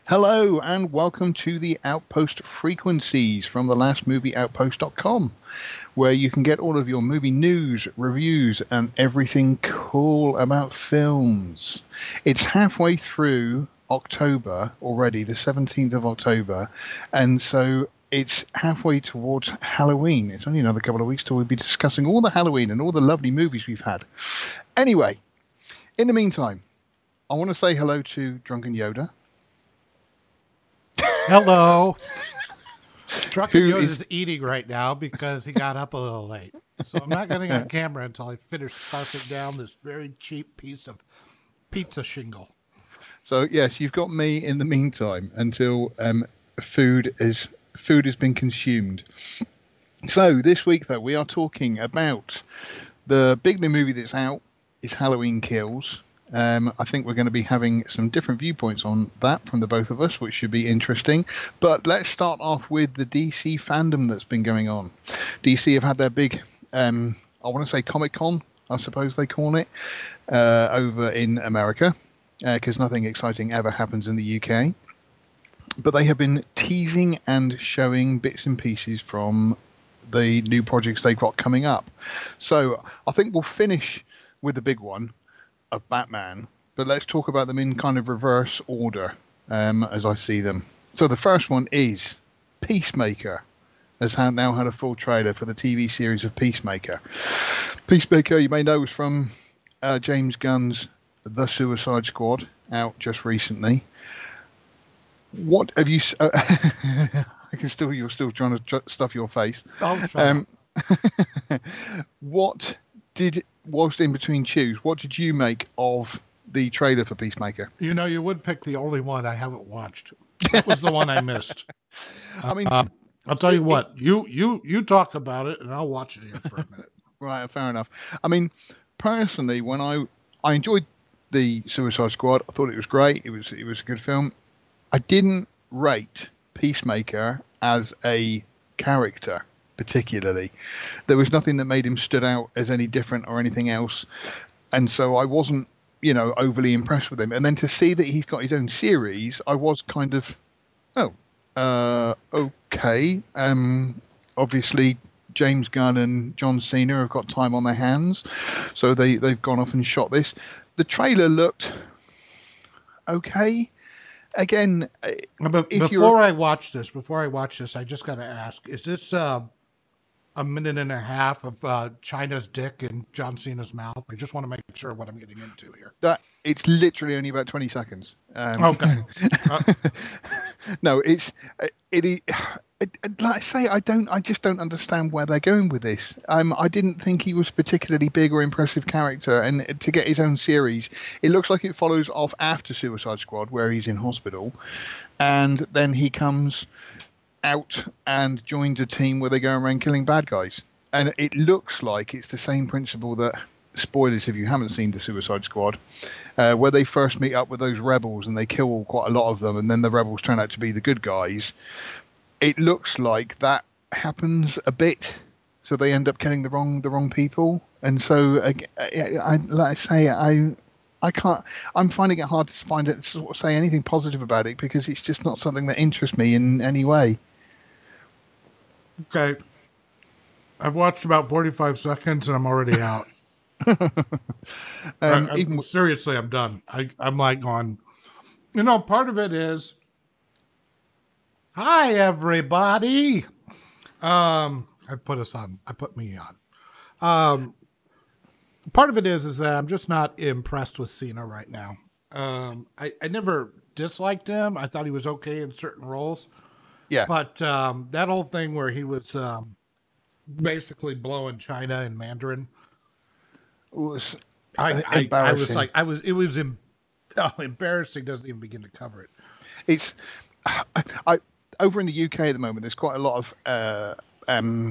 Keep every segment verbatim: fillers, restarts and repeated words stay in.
Hello and welcome to the Outpost Frequencies from the last movie outpost dot com, where you can get all of your movie news, reviews, and everything cool about films. It's halfway through October already, the seventeenth of October, and so it's halfway towards Halloween. It's only another couple of weeks till we'll be discussing all the Halloween and all the lovely movies we've had. Anyway, in the meantime, I want to say hello to Drunken Yoda. Hello. Drunken Who Yoda is- is eating right now because he got up a little late. So I'm not getting on camera until I finish scarfing down this very cheap piece of pizza shingle. So yes, you've got me in the meantime until um, food is food has been consumed. So this week, though, we are talking about the big new movie that's out. Is Halloween Kills. Um, I think we're going to be having some different viewpoints on that from the both of us, which should be interesting. But let's start off with the D C fandom that's been going on. D C have had their big, um, I want to say Comic-Con, I suppose they call it, uh, over in America, because uh, nothing exciting ever happens in the U K. But they have been teasing and showing bits and pieces from the new projects they've got coming up. So I think we'll finish with the big one of Batman, but let's talk about them in kind of reverse order um, as I see them. So the first one is Peacemaker has had, now had a full trailer for the T V series of Peacemaker. Peacemaker, you may know, was from uh, James Gunn's The Suicide Squad, out just recently. What have you... Uh, I can still... You're still trying to tr- stuff your face. Oh, Um, what did... whilst in between chews, what did you make of the trailer for Peacemaker? You know, you would pick the only one I haven't watched. That was the one I missed. I mean, Uh, I'll tell you what, you you you talk about it and I'll watch it here for a minute. right, fair enough. I mean, personally, when I I enjoyed the Suicide Squad, I thought it was great. It was it was a good film. I didn't rate Peacemaker as a character particularly. There was nothing that made him stood out as any different or anything else, and so I wasn't, you know, overly impressed with him. And then to see that he's got his own series, I was kind of, oh, uh, okay. Um, obviously, James Gunn and John Cena have got time on their hands, so they they've gone off and shot this. The trailer looked okay. Again, But if before you're, I watch this, before I watch this, I just got to ask: is this uh, a minute and a half of uh, China's dick in John Cena's mouth? I just want to make sure what I'm getting into here. that it's literally only about twenty seconds. Um, Okay. Uh, no, it's it, it, it. Like I say, I don't. I just don't understand where they're going with this. Um, I didn't think he was a particularly big or impressive character, and to get his own series, it looks like it follows off after Suicide Squad, where he's in hospital, and then he comes out and joins a team where they go around killing bad guys. And it looks like it's the same principle that, spoilers if you haven't seen the Suicide Squad, uh, where they first meet up with those rebels and they kill quite a lot of them, and then the rebels turn out to be the good guys. It looks like that happens a bit, so they end up killing the wrong the wrong people. And so, I, I, like I say, I I can't. I'm finding it hard to find it to sort of say anything positive about it because it's just not something that interests me in any way. okay. I've watched about forty-five seconds and I'm already out. um, I, even I'm, seriously, I'm done. I, I'm like on, you know, part of it is, hi, everybody. Um, I put us on, I put me on. Um, part of it is, is that I'm just not impressed with Cena right now. Um, I, I never disliked him. I thought he was okay in certain roles. yeah. But um, that whole thing where he was um, basically blowing China in Mandarin, It was I, I, I was embarrassing. like, I was, it was em- oh, embarrassing. Doesn't even begin to cover it. It's I, I over in the U K at the moment. There's quite a lot of uh, um,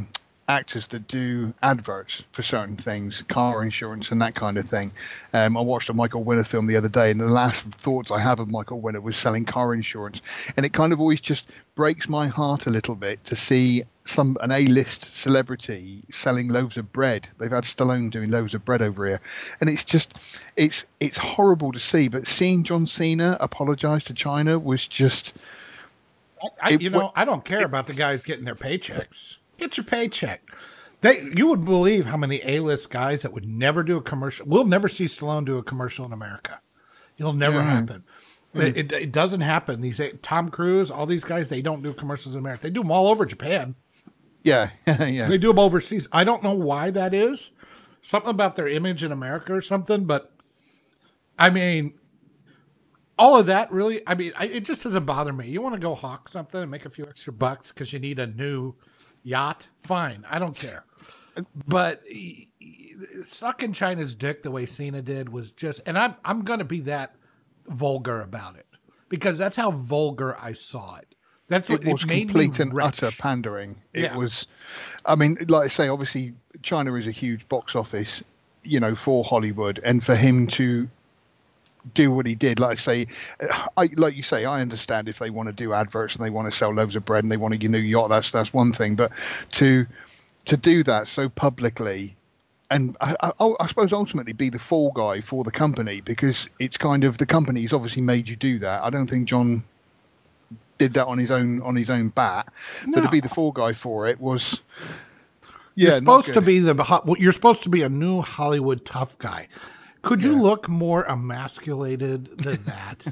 actors that do adverts for certain things, car insurance and that kind of thing. Um, I watched a Michael Winner film the other day, and the last thoughts I have of Michael Winner was selling car insurance, and it kind of always just breaks my heart a little bit to see some an A-list celebrity selling loaves of bread. They've had Stallone doing loaves of bread over here, and it's just it's it's horrible to see. But seeing John Cena apologize to China was just. I, I, you know, I don't care about the guys getting their paychecks. Get your paycheck. They, you would believe how many A-list guys that would never do a commercial. We'll never see Stallone do a commercial in America. It'll never yeah. happen. Mm. It, it, it doesn't happen. These Tom Cruise, all these guys, they don't do commercials in America. They do them all over Japan. Yeah, yeah. They do them overseas. I don't know why that is. Something about their image in America or something. But I mean, all of that really. I mean, I, it just doesn't bother me. You want to go hawk something and make a few extra bucks because you need a new yacht, fine, I don't care. But sucking China's dick the way Cena did was just, and I'm I'm gonna be that vulgar about it because that's how vulgar I saw it. That's what it was. It made complete and wretch. utter pandering. It yeah. was. I mean, like I say, obviously China is a huge box office, you know, for Hollywood, and for him to do what he did, like I say, I like you say, I understand if they want to do adverts and they want to sell loaves of bread and they want a new yacht, that's that's one thing. But to to do that so publicly, and I, I, I suppose ultimately be the fall guy for the company, because it's kind of the company's obviously made you do that. I don't think John did that on his own on his own bat, no. but to be the fall guy for it was. Yeah, you're supposed to be the you're supposed to be a new Hollywood tough guy. Could you yeah. look more emasculated than that?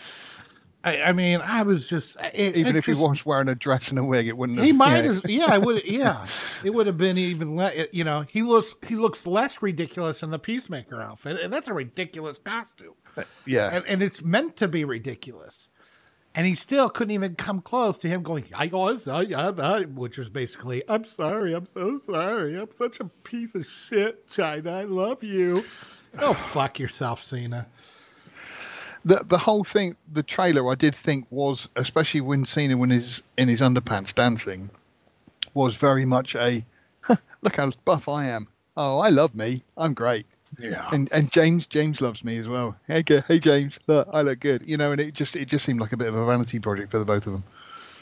I, I mean, I was just it, even it if just, he was wearing a dress and a wig, it wouldn't. Have, he might, yeah. have, yeah, I would, yeah, it would have been even less. You know, he looks he looks less ridiculous in the Peacemaker outfit, and that's a ridiculous costume. Yeah, and, and it's meant to be ridiculous, and he still couldn't even come close to him going, "I was, I, I, I," which was basically, "I'm sorry, I'm so sorry, I'm such a piece of shit, China. I love you." Oh, fuck yourself, Cena. The the whole thing, the trailer, I did think was, especially when Cena when he's in his underpants dancing, was very much a, look how buff I am. Oh, I love me. I'm great. Yeah. And and James James loves me as well. Hey, hey James, look, I look good. You know, and it just it just seemed like a bit of a vanity project for the both of them.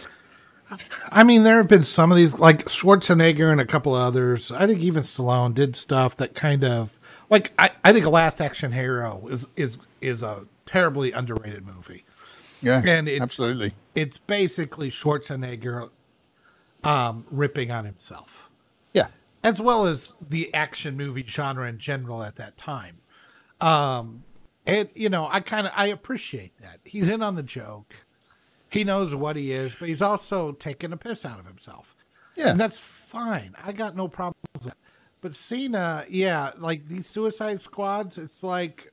I mean, there have been some of these, like Schwarzenegger and a couple of others. I think even Stallone did stuff that kind of. Like I, I think Last Action Hero is is is a terribly underrated movie. Yeah, and it's, absolutely. It's basically Schwarzenegger um, ripping on himself. Yeah, as well as the action movie genre in general at that time. Um, and you know, I kind of I appreciate that he's in on the joke. He knows what he is, but he's also taking a piss out of himself. Yeah, and that's fine. I got no problem with that. But Cena, yeah, like these Suicide Squads, it's like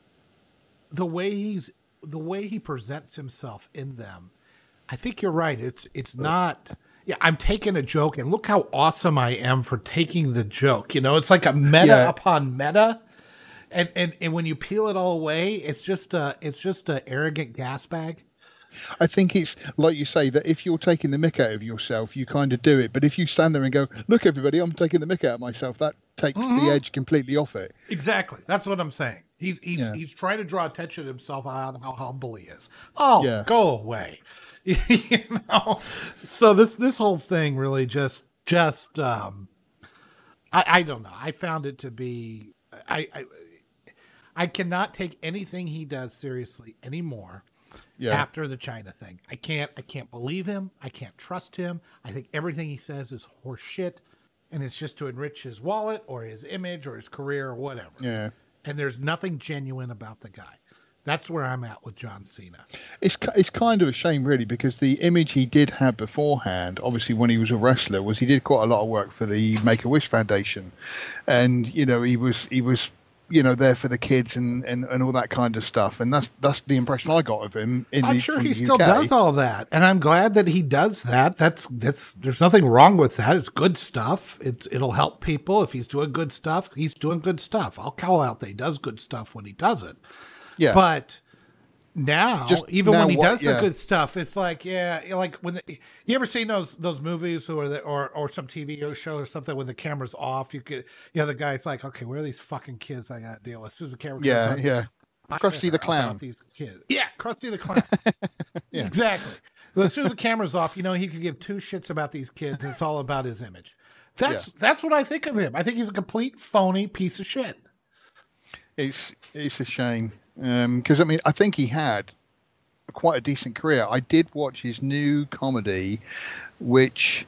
the way he's the way he presents himself in them. I think you're right. It's it's not. Yeah, I'm taking a joke, and look how awesome I am for taking the joke. You know, it's like a meta yeah. upon meta, and, and and when you peel it all away, it's just a it's just a arrogant gas bag. I think it's like you say that if you're taking the mick out of yourself, you kind of do it. But if you stand there and go, "Look, everybody, I'm taking the mick out of myself," that takes mm-hmm. the edge completely off it. Exactly. That's what I'm saying. He's he's yeah. he's trying to draw attention to himself on how humble he is. Oh, yeah. Go away. You know. So this this whole thing really just just um, I I don't know. I found it to be I I, I cannot take anything he does seriously anymore. Yeah. After the China thing, I can't. I can't believe him. I can't trust him. I think everything he says is horse shit, and it's just to enrich his wallet or his image or his career or whatever. Yeah. And there's nothing genuine about the guy. That's where I'm at with John Cena. It's it's kind of a shame, really, because the image he did have beforehand, obviously when he was a wrestler, was he did quite a lot of work for the Make-A-Wish Foundation, and you know he was he was. you know, there for the kids and, and, and all that kind of stuff. And that's that's the impression I got of him. In I'm the, sure he still does all that. And I'm glad that he does that. That's, that's, there's nothing wrong with that. It's good stuff. It's, it'll help people. If he's doing good stuff, he's doing good stuff. I'll call out that he does good stuff when he does it. Yeah. But Now, Just even now when he what- does the yeah. good stuff, it's like, yeah, like when the, you ever seen those those movies or the, or or some T V show or something when the camera's off, you could, you know, the guy's like, okay, where are these fucking kids I got to deal with? As soon as the camera comes Yeah, on, yeah. I Krusty care the about Clown. these kids. Yeah, Krusty the Clown. Yeah. Exactly. But as soon as the camera's off, you know, he could give two shits about these kids, and it's all about his image. That's Yeah. that's what I think of him. I think he's a complete phony piece of shit. It's it's a shame because I mean I think he had quite a decent career. I did watch his new comedy, which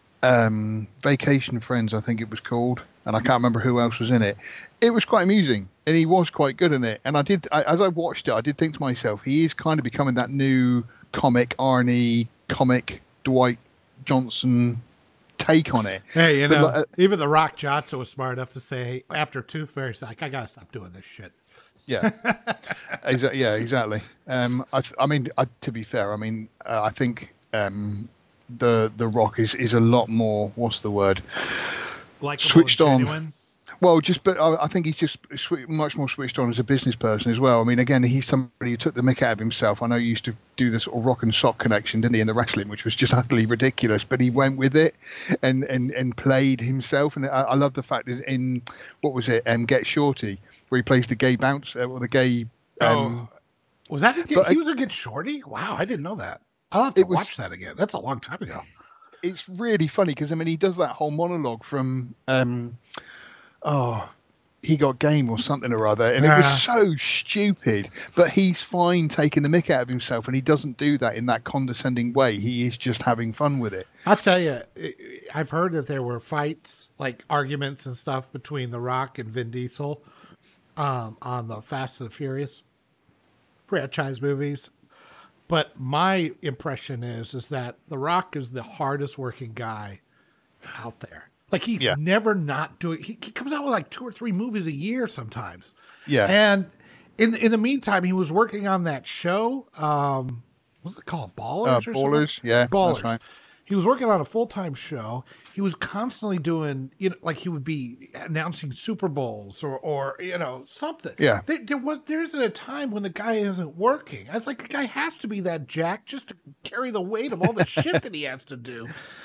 um, Vacation Friends, I think it was called, and I can't remember who else was in it. It was quite amusing, and he was quite good in it. And I did, I, as I watched it, I did think to myself, he is kind of becoming that new comic Arnie, comic Dwight Johnson take on it. Hey, you But know, like, uh, even The Rock Johnson was smart enough to say after Tooth Fairy, he's like, I gotta stop doing this shit. Yeah, Exa- yeah, exactly. Um, I, I mean, I, to be fair, I mean, uh, I think um, the the Rock is is a lot more. What's the word? Like Switched on. genuine. Well, just but I, I think he's just swi- much more switched on as a business person as well. I mean, again, he's somebody who took the mick out of himself. I know he used to do the sort of rock and sock connection, didn't he, in the wrestling, which was just utterly ridiculous. But he went with it and and, and played himself. And I, I love the fact that in what was it, um, Get Shorty, where he plays the gay bouncer or the gay. Um, Oh, was that a good, but he I- was a good shorty? Wow, I didn't know that. I'll have to It was- watch that again. That's a long time ago. It's really funny because I mean he does that whole monologue from um, oh. He Got Game or something or other, and it was Yeah. so stupid. But he's fine taking the mick out of himself, and he doesn't do that in that condescending way. He is just having fun with it. I'll tell you, I've heard that there were fights, like arguments and stuff between The Rock and Vin Diesel um, on the Fast and the Furious franchise movies. But my impression is is that The Rock is the hardest working guy out there. Like he's Yeah. never not doing. He, he comes out with like two or three movies a year sometimes. Yeah, And in in the meantime, he was working on that show. Um, what's it called? Ballers uh, or something? Ballers. Yeah, Ballers. that's right. He was working on a full time show. He was constantly doing, you know, like he would be announcing Super Bowls or, or you know, something. Yeah. There, there was there isn't a time when the guy isn't working. I was like, the guy has to be that jack just to carry the weight of all the shit that he has to do.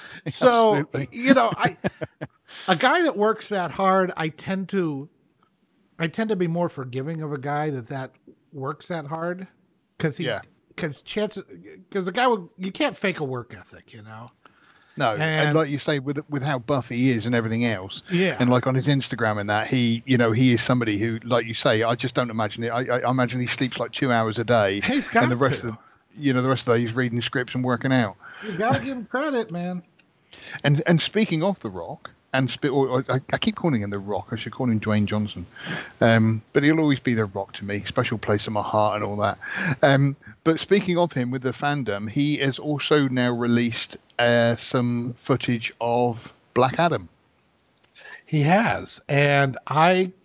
So Absolutely. you know, I a guy that works that hard, I tend to, I tend to be more forgiving of a guy that that works that hard because he. Yeah. Because chances, because the guy will, you can't fake a work ethic, you know. No, and, And- like you say, with with how buff he is and everything else, Yeah. and like on his Instagram and that, he, you know, he is somebody who, like you say, I just don't imagine it. I, I I imagine he sleeps like two hours a day, He's got and the rest to. of, the, you know, the rest of the day he's reading scripts and working out. You gotta give him credit, man. And and speaking of The Rock, and sp- or, or, I, I keep calling him The Rock. I should call him Dwayne Johnson, um, but he'll always be The Rock to me. Special place in my heart and all that. Um, but speaking of him with the fandom, he has also now released uh, some footage of Black Adam. He has, and I,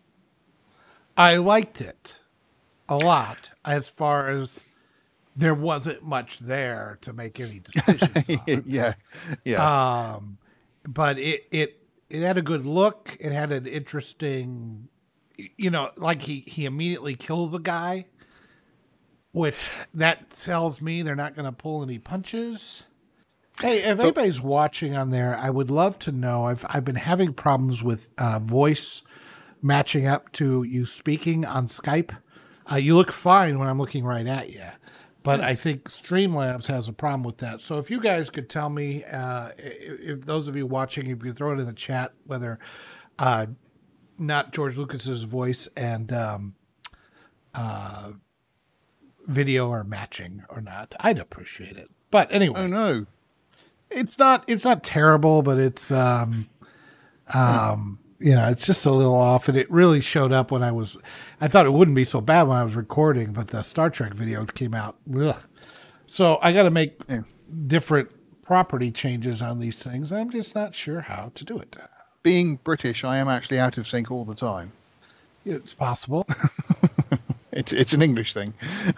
I liked it a lot. As far as there wasn't much there to make any decisions on. yeah, yeah, Um, but it it it had a good look. It had an interesting, you know, like he he immediately killed the guy, which that tells me they're not going to pull any punches. Hey, if anybody's watching on there, I would love to know. I've I've been having problems with uh, voice matching up to you speaking on Skype. Uh, you look fine when I'm looking right at you. But I think Streamlabs has a problem with that. So if you guys could tell me, uh, if, if those of you watching, if you throw it in the chat, whether uh, not George Lucas's voice and um, uh, video are matching or not, I'd appreciate it. But anyway, oh no, it's not it's not terrible, but it's um, um, you know, it's just a little off, and it really showed up when I was. I thought it wouldn't be so bad when I was recording, but the Star Trek video came out. Ugh. So I got to make Yeah. different property changes on these things. I'm just not sure how to do it. being British, I am actually out of sync all the time. It's possible. It's it's an English thing.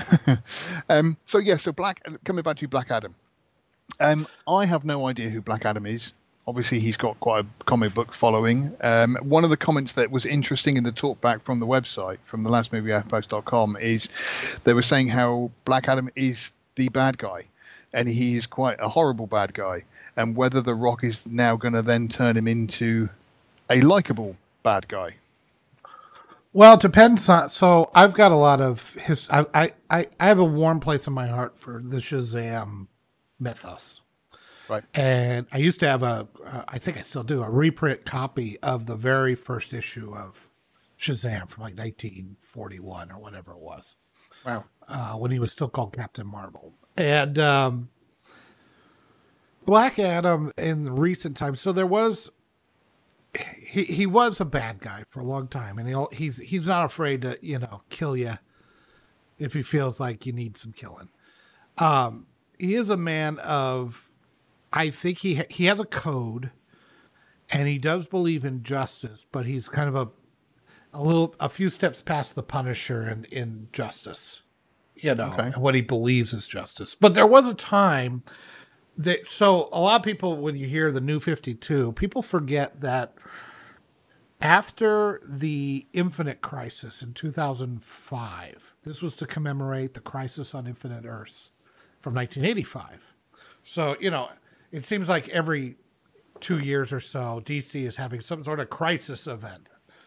um, so yeah, so Black coming back to Black Adam. Um, I have no idea who Black Adam is. Obviously, he's got quite a comic book following. Um, one of the comments that was interesting in the talkback from the website, from the last movie outpost dot com, is they were saying how Black Adam is the bad guy, and he is quite a horrible bad guy, and whether The Rock is now going to then turn him into a likable bad guy. Well, it depends on. So I've got a lot of his. I I I I have a warm place in my heart for the Shazam mythos. Right. And I used to have a, uh, I think I still do, a reprint copy of the very first issue of Shazam from like nineteen forty-one or whatever it was. Wow. Uh, when he was still called Captain Marvel. And um, Black Adam in recent times, so there was, he he was a bad guy for a long time, and he'll, he's he's not afraid to, you know, kill you if he feels like you need some killing. Um, he is a man of, I think he ha- he has a code, and he does believe in justice, but he's kind of a a little a few steps past the Punisher in, in justice, you know, Okay. what he believes is justice. But there was a time that, so a lot of people, when you hear the New fifty-two, people forget that after the Infinite Crisis in two thousand five, this was to commemorate the Crisis on Infinite Earths from nineteen eighty-five. So, you know, it seems like every two years or so, D C is having some sort of crisis event.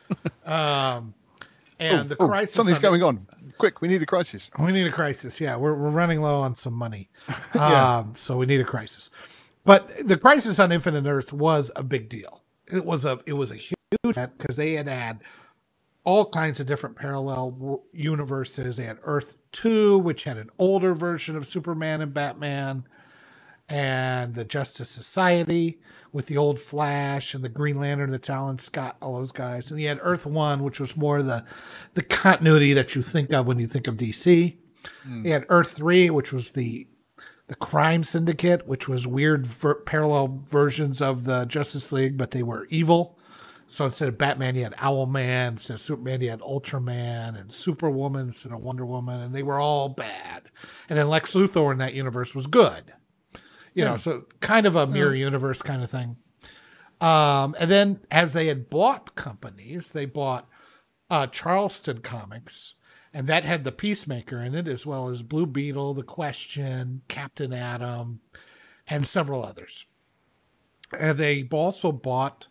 Um, and Ooh, the ooh, crisis. something's on, going on. Quick, we need a crisis. We need a crisis. Yeah, we're we're running low on some money, Yeah. um, so we need a crisis. But the Crisis on Infinite Earths was a big deal. It was a it was a huge event because they had had all kinds of different parallel w- universes. They had Earth Two, which had an older version of Superman and Batman, and the Justice Society with the old Flash and the Green Lantern, the Talon Scott, all those guys. And you had Earth One, which was more the the continuity that you think of when you think of D C. Mm. You had Earth Three, which was the the Crime Syndicate, which was weird ver- parallel versions of the Justice League, but they were evil. So instead of Batman, you had Owlman. Instead of Superman, you had Ultraman and Superwoman instead of Wonder Woman, and they were all bad. And then Lex Luthor in that universe was good. You know, yeah. So kind of a mirror yeah. universe kind of thing. Um, and then as they had bought companies, they bought uh, Charleston Comics, and that had the Peacemaker in it, as well as Blue Beetle, The Question, Captain Atom, and several others. And they also bought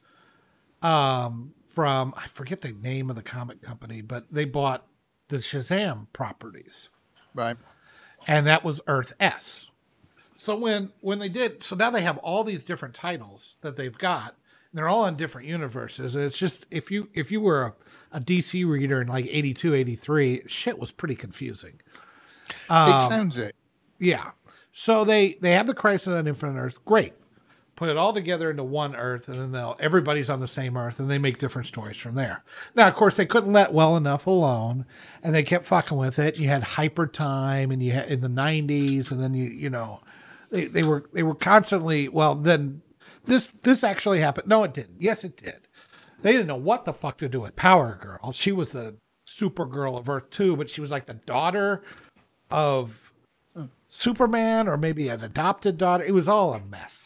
um, from, I forget the name of the comic company, but they bought the Shazam properties. Right. And that was Earth S. So when when they did, so now they have all these different titles that they've got. And they're all in different universes. And it's just, if you if you were a, a D C reader in like eighty-two, eighty-three, shit was pretty confusing. Um, it sounds it. Yeah. So they, they have the Crisis on Infinite Earth. Great. Put it all together into one Earth, and then they'll everybody's on the same Earth, and they make different stories from there. Now, of course, they couldn't let well enough alone, and they kept fucking with it. You had Hyper Time, and you had in the nineties, and then you you know, they, they were they were constantly well. Then this this actually happened. No, it didn't. Yes, it did. They didn't know what the fuck to do with Power Girl. She was the Supergirl of Earth Two, but she was like the daughter of Superman, or maybe an adopted daughter. It was all a mess.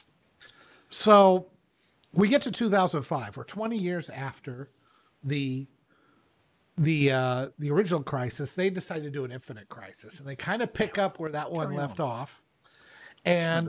So we get to two thousand five. We're twenty years after the the uh, the original Crisis. They decided to do an Infinite Crisis, and they kind of pick up where that one Carry left on. off, and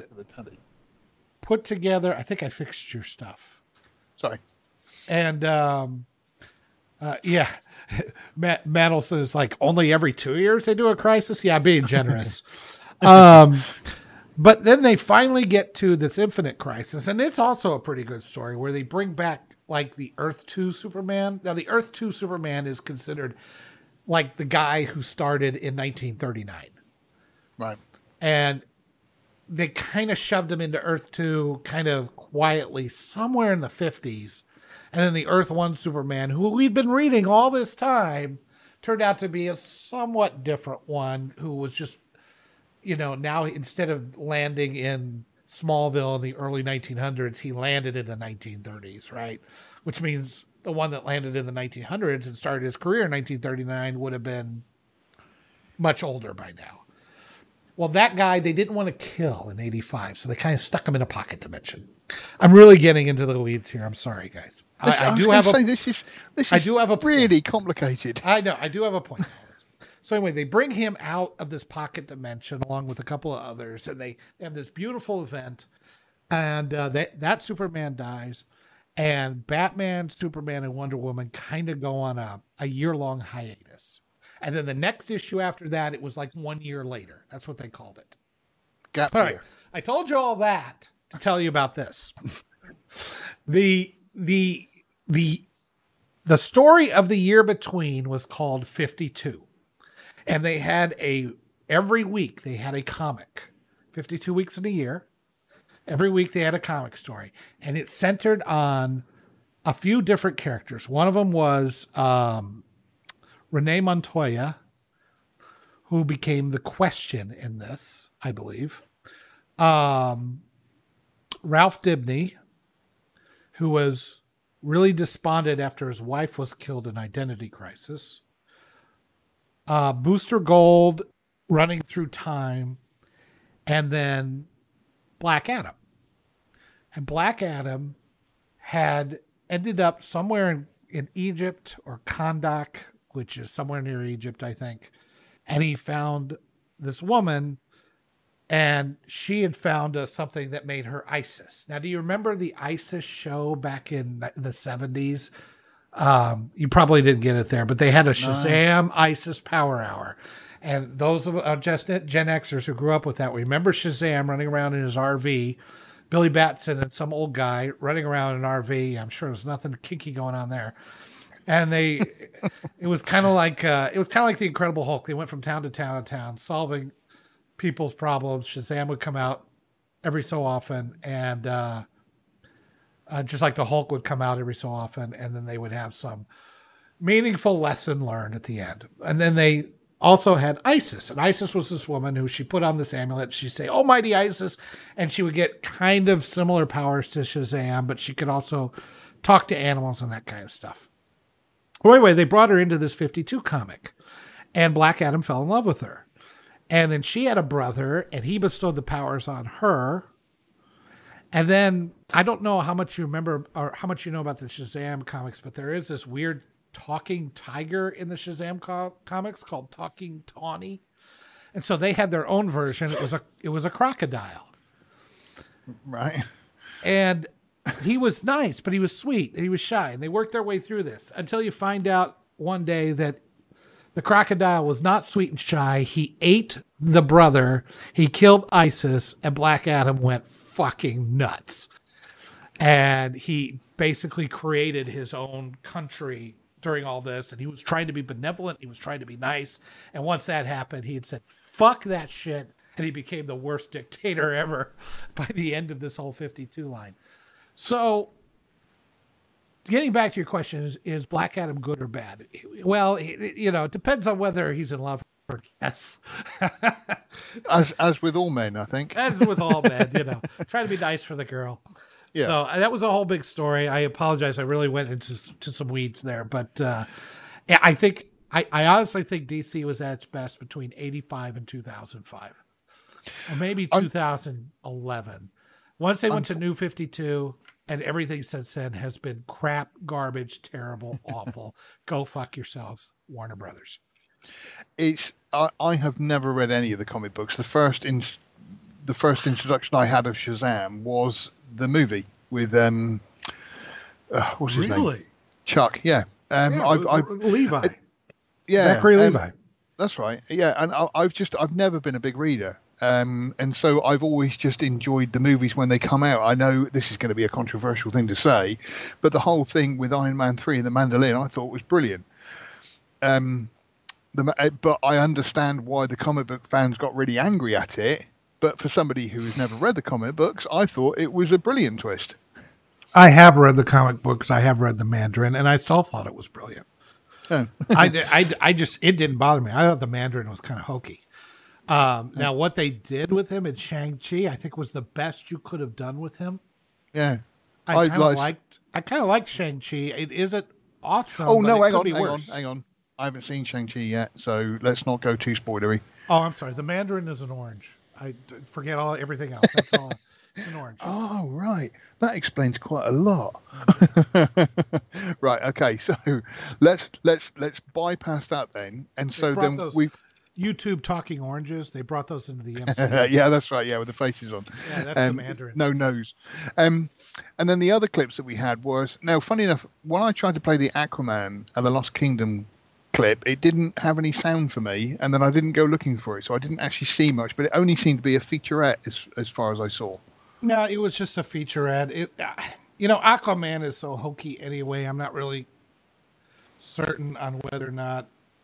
put together. I think I fixed your stuff. Sorry. And um, uh, yeah, Matt Mandelson is like only every two years they do a Crisis. Yeah, being generous. um. But then they finally get to this Infinite Crisis, and it's also a pretty good story where they bring back like the Earth two Superman. Now, the Earth two Superman is considered like the guy who started in nineteen thirty-nine. Right. And they kind of shoved him into Earth two kind of quietly somewhere in the fifties. And then the Earth one Superman, who we've been reading all this time, turned out to be a somewhat different one who was just, you know, now instead of landing in Smallville in the early nineteen hundreds, he landed in the nineteen thirties, right? Which means the one that landed in the nineteen hundreds and started his career in nineteen thirty-nine would have been much older by now. Well, that guy they didn't want to kill in eighty-five, so they kind of stuck him in a pocket dimension. I'm really getting into the weeds here. I'm sorry, guys. This, I, I, I do have a. Say, this is this is I do have a really complicated. I know. I do have a point. So anyway, they bring him out of this pocket dimension along with a couple of others, and they, they have this beautiful event, and uh, that that Superman dies, and Batman, Superman, and Wonder Woman kind of go on a, a year-long hiatus. And then the next issue after that, it was like one year later. That's what they called it. Gap all year. Right. I told you all that to tell you about this. the the the the story of the year between was called fifty-two. And they had a, every week they had a comic, fifty-two weeks in a year. Every week they had a comic story. And it centered on a few different characters. One of them was um, Renee Montoya, who became the Question in this, I believe. Um, Ralph Dibny, who was really despondent after his wife was killed in Identity Crisis. Uh, Booster Gold, Running Through Time, and then Black Adam. And Black Adam had ended up somewhere in, in Egypt or Kahndaq, which is somewhere near Egypt, I think. And he found this woman, and she had found uh, something that made her Isis. Now, do you remember the Isis show back in the seventies? Um, you probably didn't get it there, but they had a Shazam no. ISIS Power Hour. And those of uh, just Gen Xers who grew up with that remember Shazam running around in his R V, Billy Batson and some old guy running around in an R V. I'm sure there's nothing kinky going on there. And they, it was kind of like, uh, it was kind of like the Incredible Hulk. They went from town to town to town solving people's problems. Shazam would come out every so often, and uh, Uh, just like the Hulk would come out every so often, and then they would have some meaningful lesson learned at the end. And then they also had Isis. And Isis was this woman who she put on this amulet. She'd say, "Oh, mighty Isis." And she would get kind of similar powers to Shazam, but she could also talk to animals and that kind of stuff. Well, anyway, they brought her into this fifty-two comic, and Black Adam fell in love with her. And then she had a brother, and he bestowed the powers on her. And then, I don't know how much you remember or how much you know about the Shazam comics, but there is this weird talking tiger in the Shazam co- comics called Talking Tawny. And so they had their own version. It was a it was a crocodile. Right. And he was nice, but he was sweet and he was shy. And they worked their way through this until you find out one day that the crocodile was not sweet and shy. He ate the brother. He killed Isis, and Black Adam went fucking nuts. And he basically created his own country during all this. And he was trying to be benevolent. He was trying to be nice. And once that happened, he had said, fuck that shit. And he became the worst dictator ever by the end of this whole fifty-two line. So, getting back to your question, is, is Black Adam good or bad? Well, you know, it depends on whether he's in love or yes. as as with all men, I think. As with all men, you know, try to be nice for the girl. Yeah. So that was a whole big story. I apologize. I really went into to some weeds there, but uh, yeah, I think I, I honestly think D C was at its best between eighty-five and two thousand five, or maybe two thousand eleven. Once they went to New fifty-two. And everything since then has been crap, garbage, terrible, awful. Go fuck yourselves, Warner Brothers. It's I, I have never read any of the comic books. The first in, the first introduction I had of Shazam was the movie with um, uh, what's his really? name? Chuck. Yeah. Um, yeah I've, I've, Levi. Uh, yeah. Zachary um, Levi. That's right. Yeah, and I, I've just I've never been a big reader. Um, and so I've always just enjoyed the movies when they come out. I know this is going to be a controversial thing to say, but the whole thing with Iron Man three and the Mandolin I thought was brilliant. Um, the, but I understand why the comic book fans got really angry at it. But for somebody who has never read the comic books, I thought it was a brilliant twist. I have read the comic books. I have read the Mandarin, and I still thought it was brilliant. Oh. I, I, I just, it didn't bother me. I thought the Mandarin was kind of hokey. Um, now, what they did with him in Shang-Chi, I think, was the best you could have done with him. Yeah, I, I kind of like, liked. I kind of liked Shang-Chi. It isn't awesome. Oh no, but it hang could on, be hang worse. on, hang on. I haven't seen Shang-Chi yet, so let's not go too spoilery. Oh, I'm sorry. The Mandarin is an orange. I forget all everything else. That's all. It's an orange. Oh, right. That explains quite a lot. Right. Okay. So let's let's let's bypass that then. And so then we YouTube talking oranges. They brought those into the M C U. Yeah, that's right. Yeah, with the faces on. Yeah, that's um, the Mandarin. No nose. Um, and then the other clips that we had was now. Funny enough, when I tried to play the Aquaman and the Lost Kingdom clip, it didn't have any sound for me, and then I didn't go looking for it, so I didn't actually see much. But it only seemed to be a featurette as as far as I saw. No, it was just a featurette. It, uh, you know, Aquaman is so hokey anyway. I'm not really certain on whether or not.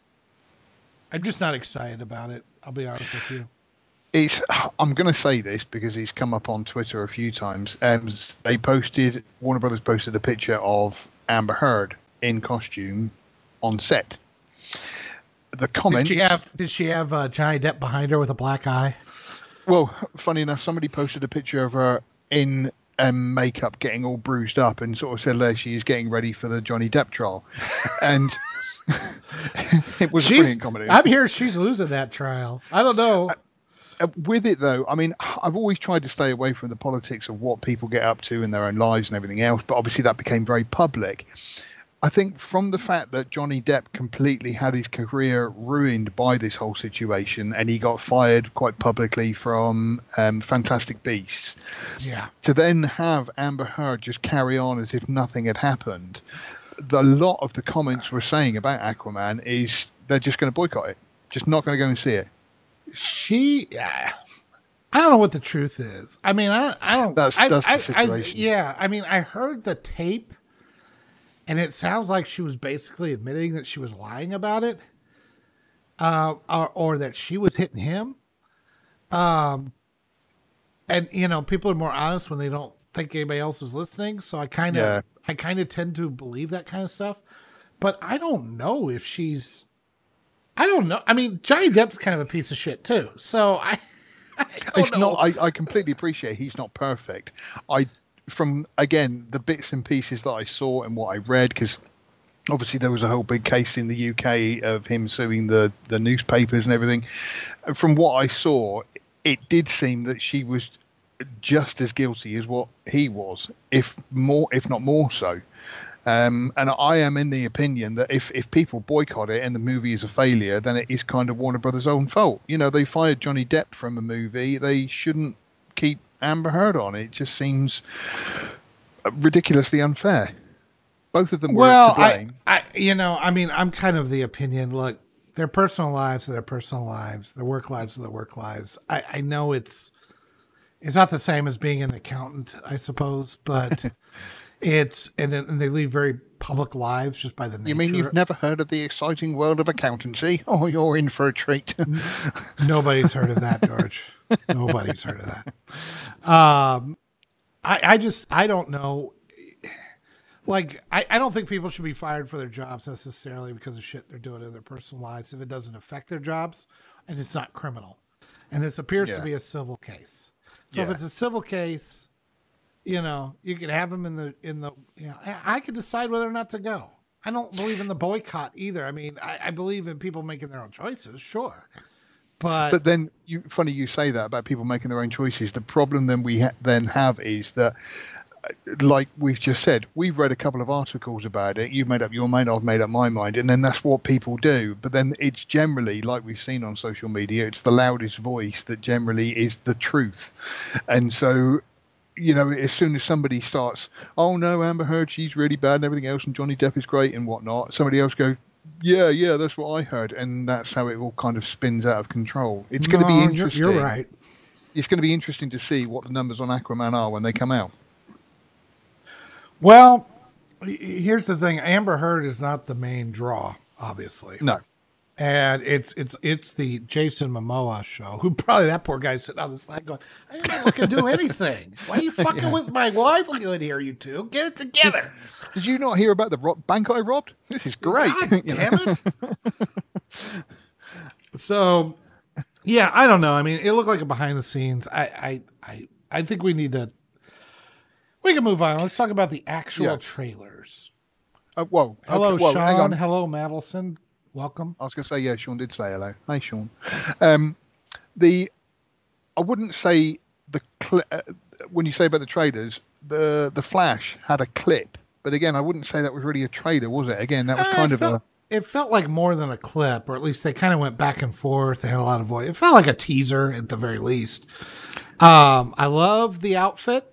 I'm just not excited about it. I'll be honest with you. It's. I'm going to say this because he's come up on Twitter a few times. Um, they posted Warner Brothers posted a picture of Amber Heard in costume on set. The comments. Did she have? Did she have uh, Johnny Depp behind her with a black eye? Well, funny enough, somebody posted a picture of her in um, makeup, getting all bruised up, and sort of said there she is getting ready for the Johnny Depp trial, and it was she's, a brilliant comedy. I'm here. She's losing that trial. I don't know. Uh, with it though, I mean, I've always tried to stay away from the politics of what people get up to in their own lives and everything else, but obviously that became very public. I think from the fact that Johnny Depp completely had his career ruined by this whole situation, and he got fired quite publicly from um, Fantastic Beasts, yeah, to then have Amber Heard just carry on as if nothing had happened, the lot of the comments we're saying about Aquaman is they're just going to boycott it, just not going to go and see it. She, uh, I don't know what the truth is. I mean, I, I don't. That's I, that's I, the situation. I, yeah, I mean, I heard the tape. And it sounds like she was basically admitting that she was lying about it, uh, or, or that she was hitting him. Um, and you know, people are more honest when they don't think anybody else is listening. So I kind of, yeah. I kind of tend to believe that kind of stuff. But I don't know if she's. I don't know. I mean, Johnny Depp's kind of a piece of shit too. So I. I don't it's know. not. I, I completely appreciate he's not perfect. I. From again the bits and pieces that I saw and what I read, because obviously there was a whole big case in the U K of him suing the the newspapers and everything. From what I saw, it did seem that she was just as guilty as what he was, if more, if not more so. Um, and I am in the opinion that if, if people boycott it and the movie is a failure, then it is kind of Warner Brothers' own fault. You know, they fired Johnny Depp from a movie. They shouldn't keep Amber Heard on. It just seems ridiculously unfair. Both of them were well, to blame. I, I, you know, I mean, I'm kind of the opinion. Look, their personal lives are their personal lives. Their work lives are their work lives. I, I know it's it's not the same as being an accountant, I suppose, but it's and, and they lead very public lives just by the nature. You mean you've never heard of the exciting world of accountancy? Oh, you're in for a treat. Nobody's heard of that, George. Nobody's heard of that. Um, I, I just, I don't know. Like, I, I don't think people should be fired for their jobs necessarily because of shit they're doing in their personal lives if it doesn't affect their jobs and it's not criminal. And this appears yeah. to be a civil case. So yeah. if it's a civil case, you know, you can have them in the, in the, you know, I, I can decide whether or not to go. I don't believe in the boycott either. I mean, I, I believe in people making their own choices, sure. But, but then, you, funny you say that about people making their own choices. The problem then we ha- then have is that, like we've just said, we've read a couple of articles about it. You've made up your mind, I've made up my mind, and then that's what people do. But then it's generally, like we've seen on social media, it's the loudest voice that generally is the truth. And so, you know, as soon as somebody starts, oh no, Amber Heard, she's really bad and everything else, and Johnny Depp is great and whatnot, somebody else goes, yeah, yeah, that's what I heard, and that's how it all kind of spins out of control. It's going no, to be interesting. You're, you're right. It's going to be interesting to see what the numbers on Aquaman are when they come out. Well, here's the thing: Amber Heard is not the main draw, obviously. No, and it's it's it's the Jason Momoa show. Who probably that poor guy sitting on the side going, "I don't fucking do anything. Why are you fucking yeah. with my livelihood here, you two? Get it together." Did you not hear about the rob- bank I robbed? This is great. God damn it. So, yeah, I don't know. I mean, it looked like a behind the scenes. I, I, I, I think we need to. We can move on. Let's talk about the actual yeah. trailers. Uh, whoa. Hello, okay, whoa, Sean. Hello, Madelson. welcome. I was going to say, yeah, Sean did say hello. Hey, Sean. Um, the I wouldn't say the cli- uh, when you say about the trailers, the the Flash had a clip, but again, I wouldn't say that was really a trailer, was it? Again, that was Uh, kind it of felt, a. It felt like more than a clip, or at least they kind of went back and forth. They had a lot of voice. It felt like a teaser at the very least. Um, I love the outfit.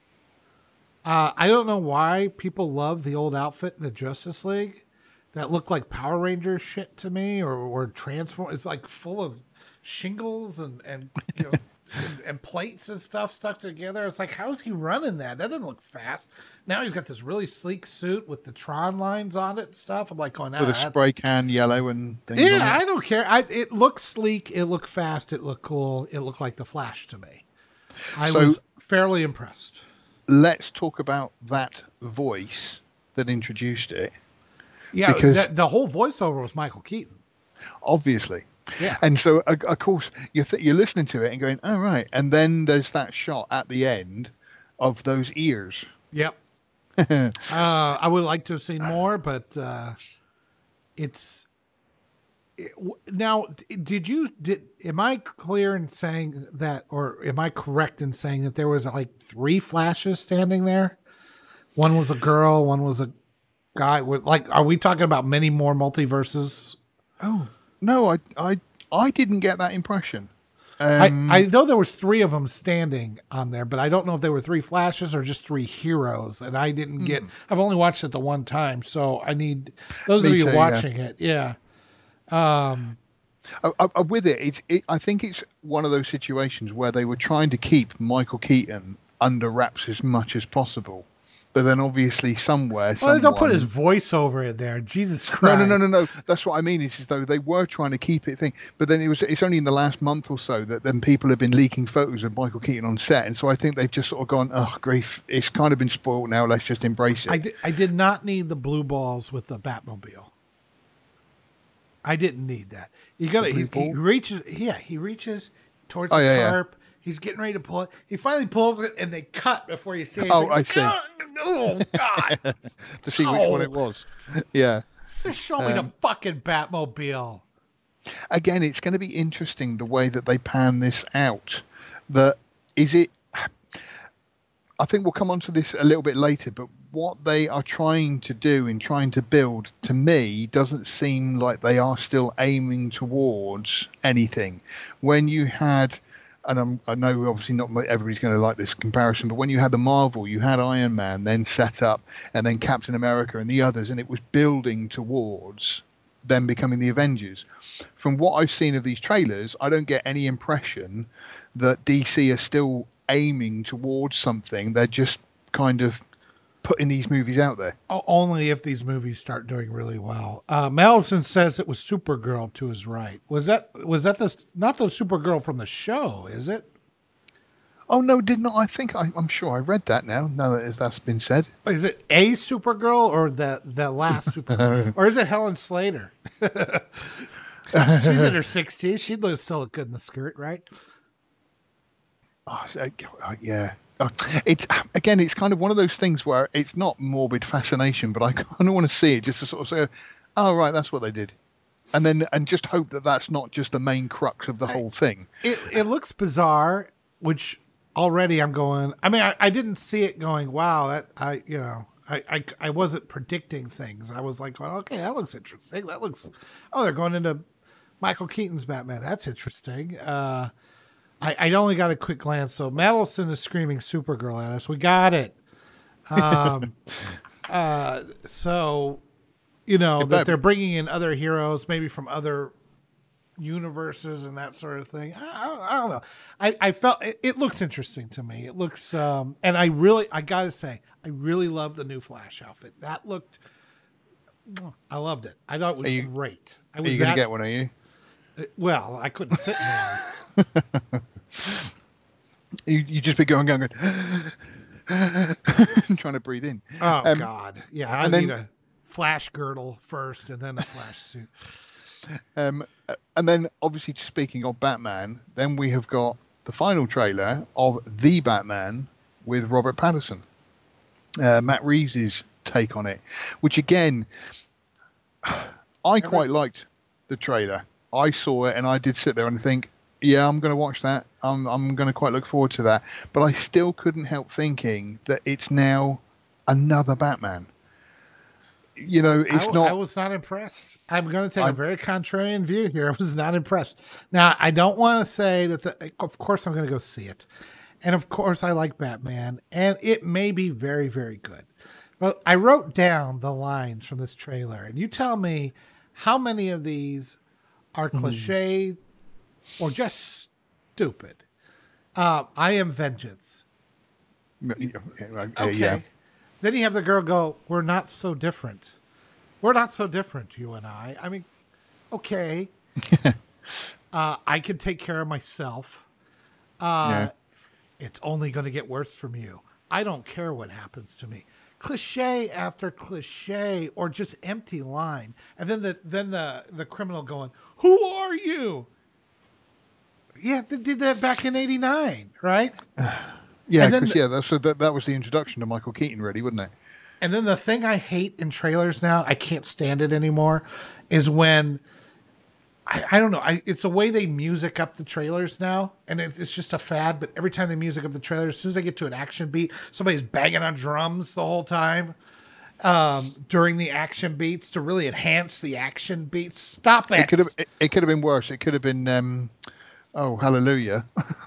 Uh, I don't know why people love the old outfit in the Justice League. That looked like Power Rangers shit to me, or or Transform. It's like full of shingles and and you know and, and plates and stuff stuck together. It's like, how's he running that? That doesn't look fast. Now he's got this really sleek suit with the Tron lines on it and stuff. I'm like, going, ah, With a that- spray can yellow and things on yeah, it. I don't care. I it looked sleek. It looked fast. It looked cool. It looked like the Flash to me. I So- was fairly impressed. Let's talk about that voice that introduced it, Yeah, because- the, the whole voiceover was Michael Keaton. obviously. Yeah. And so, of of course, you're, th- you're listening to it and going, oh, right. And then there's that shot at the end of those ears. Yep. uh, I would like to have seen more, but uh, it's it, w- now. d- Did you did? Am I clear in saying that, or am I correct in saying that there was like three Flashes standing there? One was a girl, one was a guy. With like, are we talking about many more multiverses? Oh, no, I, I, I didn't get that impression. I, Um, I know there was three of them standing on there, but I don't know if they were three Flashes or just three heroes. And I didn't get. I've only watched it the one time, so I need those Me of you too, yeah. watching it. Yeah, um, I, I, I- with it, it's, it, I think it's one of those situations where they were trying to keep Michael Keaton under wraps as much as possible. But then obviously somewhere, well, don't put someone- his voice over it there. Jesus No, Christ! no, no, no, no. That's what I mean. Is as though they were trying to keep it thing, but then it was. It's only in the last month or so that then people have been leaking photos of Michael Keaton on set, and so I think they've just sort of gone, "Oh, grief! It's kind of been spoiled now. Let's just embrace it." I did, I did not need the blue balls with the Batmobile. I didn't need that. You got to. The He, blue he ball? reaches. Yeah, he reaches towards Oh, the yeah, yeah. tarp. He's getting ready to pull it. He finally pulls it, and they cut before you see it. Oh, I see. Oh God! to see which one Oh. it was. Yeah. Just show me the Um, fucking Batmobile. Again, it's going to be interesting the way that they pan this out. That is it. I think we'll come on to this a little bit later, but what they are trying to do in trying to build, to me, doesn't seem like they are still aiming towards anything. When you had, and I'm, I know obviously not mo- everybody's going to like this comparison, but when you had the Marvel, you had Iron Man then set up, and then Captain America and the others, and it was building towards them becoming the Avengers. From what I've seen of these trailers, I don't get any impression that D C are still aiming towards something. They're just kind of putting these movies out there. O- Only if these movies start doing really well. Uh, Malison says it was Supergirl to his right. Was that was that the not the Supergirl from the show? Is it? Oh no, did not I think I, I'm sure I read that now. Now that that's been said. Is it a Supergirl or the the last Supergirl, or is it Helen Slater? She's in her sixties. She'd look, still look good in the skirt, right? Oh, so- uh, yeah. Uh, It's again, it's kind of one of those things where it's not morbid fascination, but I kind of want to see it just to sort of say, "Oh, right, that's what they did," and then and just hope that that's not just the main crux of the whole thing. It it looks bizarre, which already I'm going. I mean, I, I didn't see it going. Wow, that I you know I, I I wasn't predicting things. I was like, going, okay, that looks interesting. That looks. Oh, they're going into Michael Keaton's Batman. That's interesting. Uh, I I only got a quick glance. So Madison is screaming Supergirl at us. We got it. Um, uh, so you know If that that- they're bringing in other heroes, maybe from other universes and that sort of thing. I, I, I don't know. I, I felt it, it looks interesting to me. It looks, um, and I really, I gotta say, I really love the new Flash outfit. That looked, I loved it. I thought it was Are you- great. I Are was you going that, to get one? Are you? well, I couldn't fit in one. You you just be going going, going trying to breathe in. Oh Um, God, yeah. I and need then- a Flash girdle first, and then a Flash suit. Um, uh, and then, obviously, speaking of Batman, then we have got the final trailer of The Batman with Robert Pattinson. Uh, Matt Reeves' take on it, which again, I quite liked the trailer. I saw it and I did sit there and think, yeah, I'm going to watch that. I'm I'm going to quite look forward to that. But I still couldn't help thinking that it's now another Batman. You know, it's I, not. I was not impressed. I'm going to take I'm, a very contrarian view here. I was not impressed. Now, I don't want to say that. The, of course, I'm going to go see it, and of course, I like Batman, and it may be very, very good. But I wrote down the lines from this trailer, and you tell me how many of these are cliche mm. or just stupid. Uh, I am vengeance. Okay. Yeah. Then you have the girl go, we're not so different. We're not so different, you and I. I mean, okay. uh, I can take care of myself. Uh, yeah. It's only going to get worse from you. I don't care what happens to me. Cliche after cliche, or just empty line. And then the then the, the criminal going, who are you? Yeah, they did that back in eighty-nine, right? Yeah, because yeah, that's, so that that was the introduction to Michael Keaton, really, wasn't it? And then the thing I hate in trailers now, I can't stand it anymore, is when I, I don't know, I it's a way they music up the trailers now, and it, it's just a fad. But every time they music up the trailers, as soon as they get to an action beat, somebody's banging on drums the whole time um, during the action beats to really enhance the action beats. Stop it! It could have it, it could have been worse. It could have been um, oh hallelujah.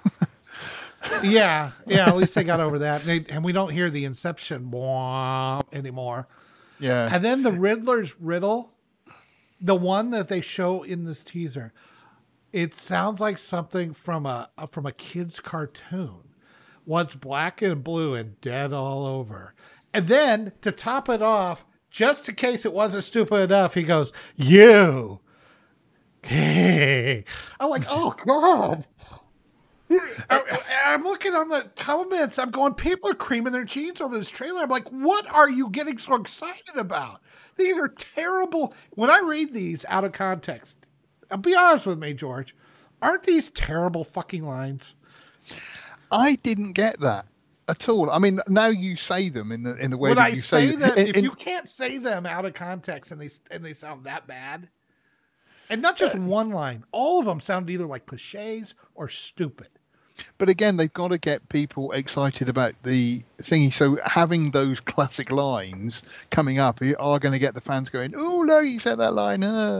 yeah, yeah. At least they got over that, and, they, and we don't hear the Inception anymore. Yeah. And then the Riddler's riddle, the one that they show in this teaser, it sounds like something from a from a kid's cartoon. What's black and blue and dead all over. And then to top it off, just in case it wasn't stupid enough, he goes, "You." Hey, I'm like, oh God. I, I'm looking on the comments. I'm going, people are creaming their jeans over this trailer. I'm like, what are you getting so excited about? These are terrible. When I read these out of context, I'll be honest with me, George, aren't these terrible fucking lines? I didn't get that at all. I mean, now you say them in the in the way when that I you say, say them. In, if in, you can't say them out of context and they and they sound that bad, and not just uh, one line, all of them sound either like cliches or stupid. But again, they've got to get people excited about the thingy. So having those classic lines coming up are going to get the fans going, oh, no, you said that line. Uh.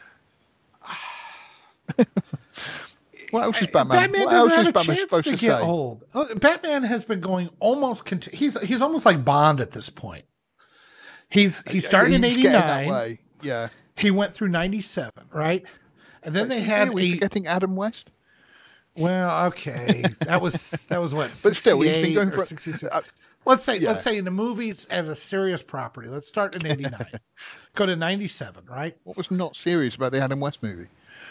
What else is Batman? Batman what doesn't else have is a Batman chance supposed to, to get say? old. Batman has been going almost. Conti- he's he's almost like Bond at this point. He's he started he's in eighty-nine. Yeah. He went through ninety-seven, right? And then Wait, they had are we forgetting Adam West? Well, okay, that was that was what, but still, he's been going for for sixty-six. Uh, let's say yeah. let's say in the movies as a serious property. Let's start in eighty-nine, go to ninety-seven, right? What was not serious about the Adam West movie?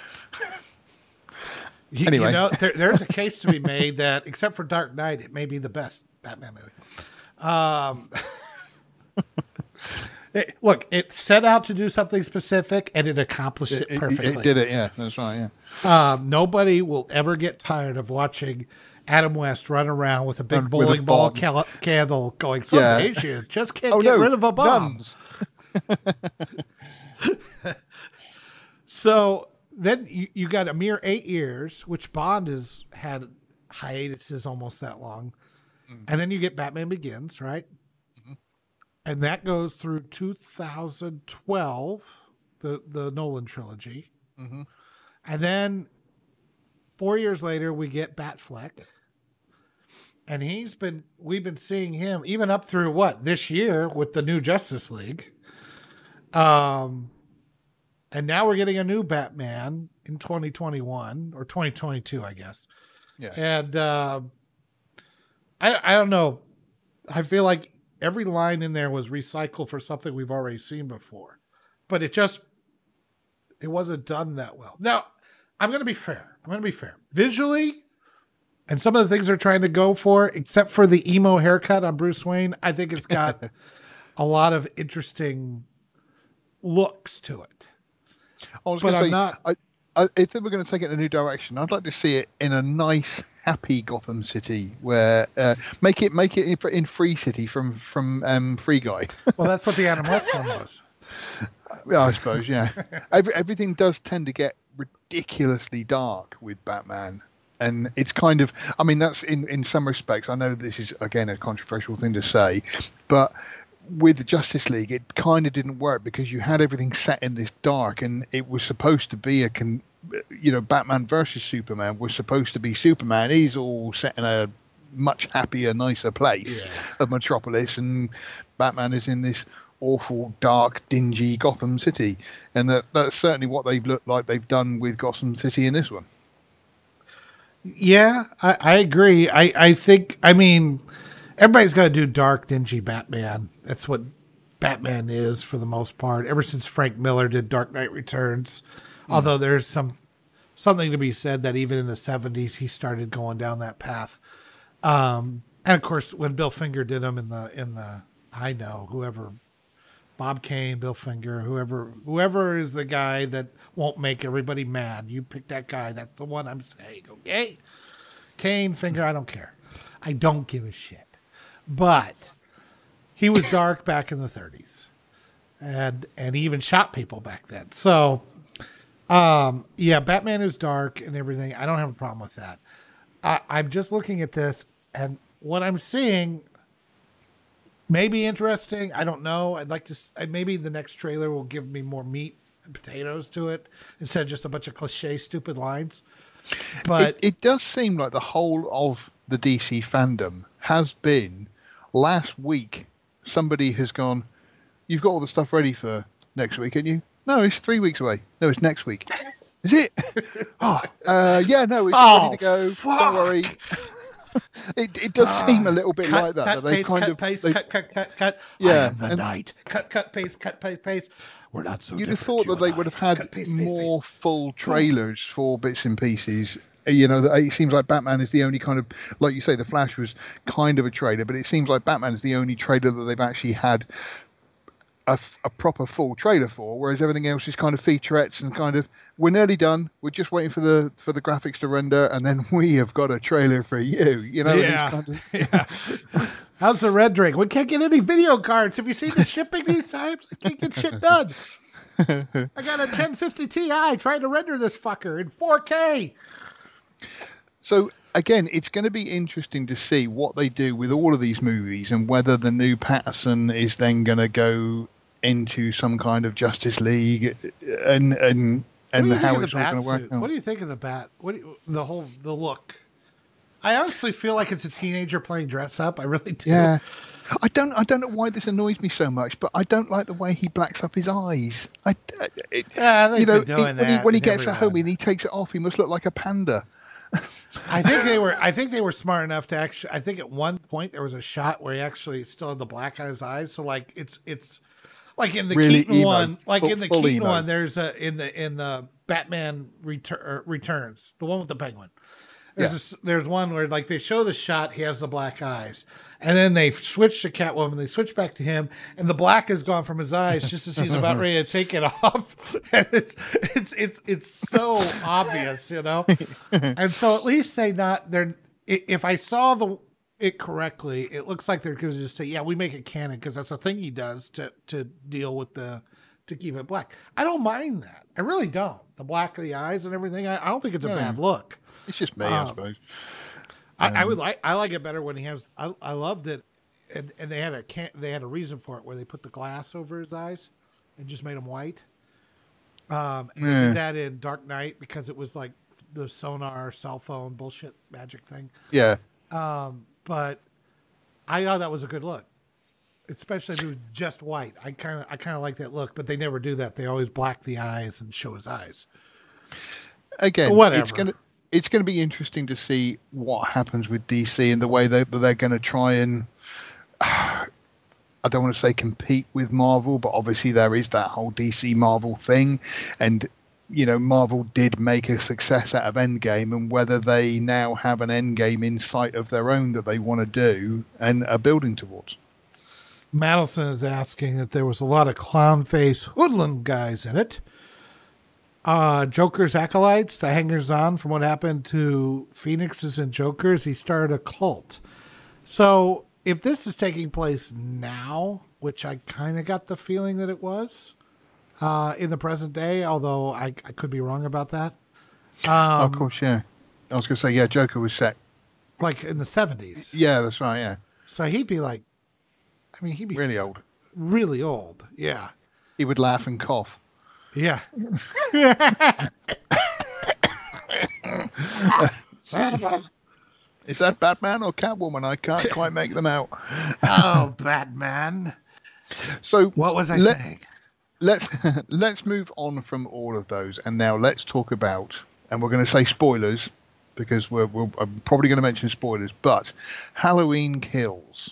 you, anyway, you know, there, there's a case to be made that, except for Dark Knight, it may be the best Batman movie. Um, it, look, it set out to do something specific, and it accomplished it, it perfectly. It, it did it, yeah. That's right, yeah. Um, nobody will ever get tired of watching Adam West run around with a big run bowling a ball cal- candle going, some yeah. days you just can't oh, get no, rid of a bomb. So then you, you got a mere eight years, which Bond has had hiatuses almost that long. Mm-hmm. And then you get Batman Begins, right? Mm-hmm. And that goes through two thousand twelve, the, the Nolan trilogy. Mm-hmm. And then four years later, we get Batfleck. And he's been, we've been seeing him even up through what, this year with the new Justice League. Um, and now we're getting a new Batman in twenty twenty-one or twenty twenty-two, I guess. Yeah. And uh, I, I don't know. I feel like every line in there was recycled for something we've already seen before. But it just, it wasn't done that well. Now, I'm going to be fair. I'm going to be fair. Visually, and some of the things they're trying to go for, except for the emo haircut on Bruce Wayne, I think it's got a lot of interesting looks to it. I was but I'm say, not. I, I, if they were going to take it in a new direction, I'd like to see it in a nice, happy Gotham City, where uh, make it make it in, in Free City from from um, Free Guy. Well, that's what the Adam West one was. Yeah, I suppose. Yeah, Every, everything does tend to get ridiculously dark with Batman, and it's kind of. I mean, that's in in some respects. I know this is again a controversial thing to say, but with the Justice League, it kind of didn't work because you had everything set in this dark, and it was supposed to be a con. You know, Batman versus Superman was supposed to be Superman. He's all set in a much happier, nicer place Yeah. of Metropolis, and Batman is in this awful, dark, dingy Gotham City, and that that's certainly what they've looked like they've done with Gotham City in this one. Yeah, I, I agree. I, I think, I mean, everybody's got to do dark, dingy Batman. That's what Batman is for the most part. Ever since Frank Miller did Dark Knight Returns, mm. although there's some something to be said that even in the seventies he started going down that path. Um, and of course, when Bill Finger did them in the in the I know whoever. Bob Kane, Bill Finger, whoever whoever is the guy that won't make everybody mad. You pick that guy. That's the one I'm saying, okay? Kane, Finger, I don't care. I don't give a shit. But he was dark back in the thirties. And and he even shot people back then. So, um, yeah, Batman is dark and everything. I don't have a problem with that. I, I'm just looking at this, and what I'm seeing... Maybe interesting. I don't know. I'd like to. Maybe the next trailer will give me more meat and potatoes to it instead of just a bunch of cliche, stupid lines. But it, it does seem like the whole of the D C fandom has been. Last week, somebody has gone. You've got all the stuff ready for next week, haven't you? No, it's three weeks away. No, it's next week. Is it? oh, uh, yeah. No, it's oh, ready to go. Fuck. Don't worry. It it does uh, seem a little bit cut, like that. Cut, that they paste, kind cut, of paste, they, cut, cut, cut, cut. Yeah, I am the and night. Cut, cut, paste, cut, paste, paste. We're not so. You'd have thought that they I. would have had cut, paste, more paste, paste. full trailers for bits and pieces. You know, it seems like Batman is the only kind of, like you say, The Flash was kind of a trailer, but it seems like Batman is the only trailer that they've actually had a, a proper full trailer for, whereas everything else is kind of featurettes and kind of, we're nearly done, we're just waiting for the for the graphics to render, and then we have got a trailer for you. You know, yeah. Kind of... yeah. How's the red drink? We can't get any video cards. Have you seen the shipping these times? I can't get shit done. I got a ten fifty Ti trying to render this fucker in four K. So again, it's going to be interesting to see what they do with all of these movies and whether the new Patterson is then going to go into some kind of Justice League and and and how it's all going to work out. What do you think of the bat? What do you, the whole the look? I honestly feel like it's a teenager playing dress up. I really do. Yeah. I don't. I don't know why this annoys me so much, but I don't like the way he blacks up his eyes. I, it, yeah, they've you know, been doing he, when that he when he gets everyone. at home and he takes it off, he must look like a panda. I think they were. I think they were smart enough to actually. I think at one point there was a shot where he actually still had the black on his eyes. So like it's it's like in the really Keaton emo, one, like full, in the Keaton emo. one. There's a in the in the Batman Retur- Returns, the one with the penguin. There's, yeah. a, there's one where like they show the shot, he has the black eyes, and then they switch to Catwoman, they switch back to him, and the black is gone from his eyes just as he's about ready to take it off. And it's it's it's it's so obvious, you know. And so at least they not they're if I saw the it correctly, it looks like they're going to just say, yeah, we make it canon because that's a thing he does to to deal with the to keep it black. I don't mind that. I really don't. The black of the eyes and everything. I, I don't think it's a no. bad look. It's just me, um, I suppose. Um, I, I would like. I like it better when he has. I, I loved it, and, and they had a can They had a reason for it where they put the glass over his eyes and just made them white. Um, and yeah. They did that in Dark Knight because it was like the sonar cell phone bullshit magic thing. Yeah. Um, but I thought that was a good look, especially if it was just white. I kind of I kind of like that look, but they never do that. They always black the eyes and show his eyes. Again, whatever. It's gonna it's gonna be interesting to see what happens with D C and the way they they're going to try and. Uh, I don't want to say compete with Marvel, but obviously there is that whole D C Marvel thing, and you know Marvel did make a success out of Endgame, and whether they now have an Endgame in sight of their own that they want to do and are building towards. Madison is asking that there was a lot of clown face hoodlum guys in it. Uh, Joker's acolytes, the hangers-on from what happened to Phoenix's and Joker's, he started a cult. So if this is taking place now, which I kind of got the feeling that it was, uh, in the present day, although I, I could be wrong about that. Um, Oh, of course, yeah. I was going to say, yeah, Joker was set. Like in the seventies. Yeah, that's right, yeah. So he'd be like, I mean, he'd be Really old. Really old, yeah. He would laugh and cough. Yeah. Is that Batman or Catwoman? I can't quite make them out. Oh, Batman. So what was I let, saying? Let's let's move on from all of those, and now let's talk about, and we're going to say spoilers because we're, we're I'm probably going to mention spoilers, but Halloween Kills.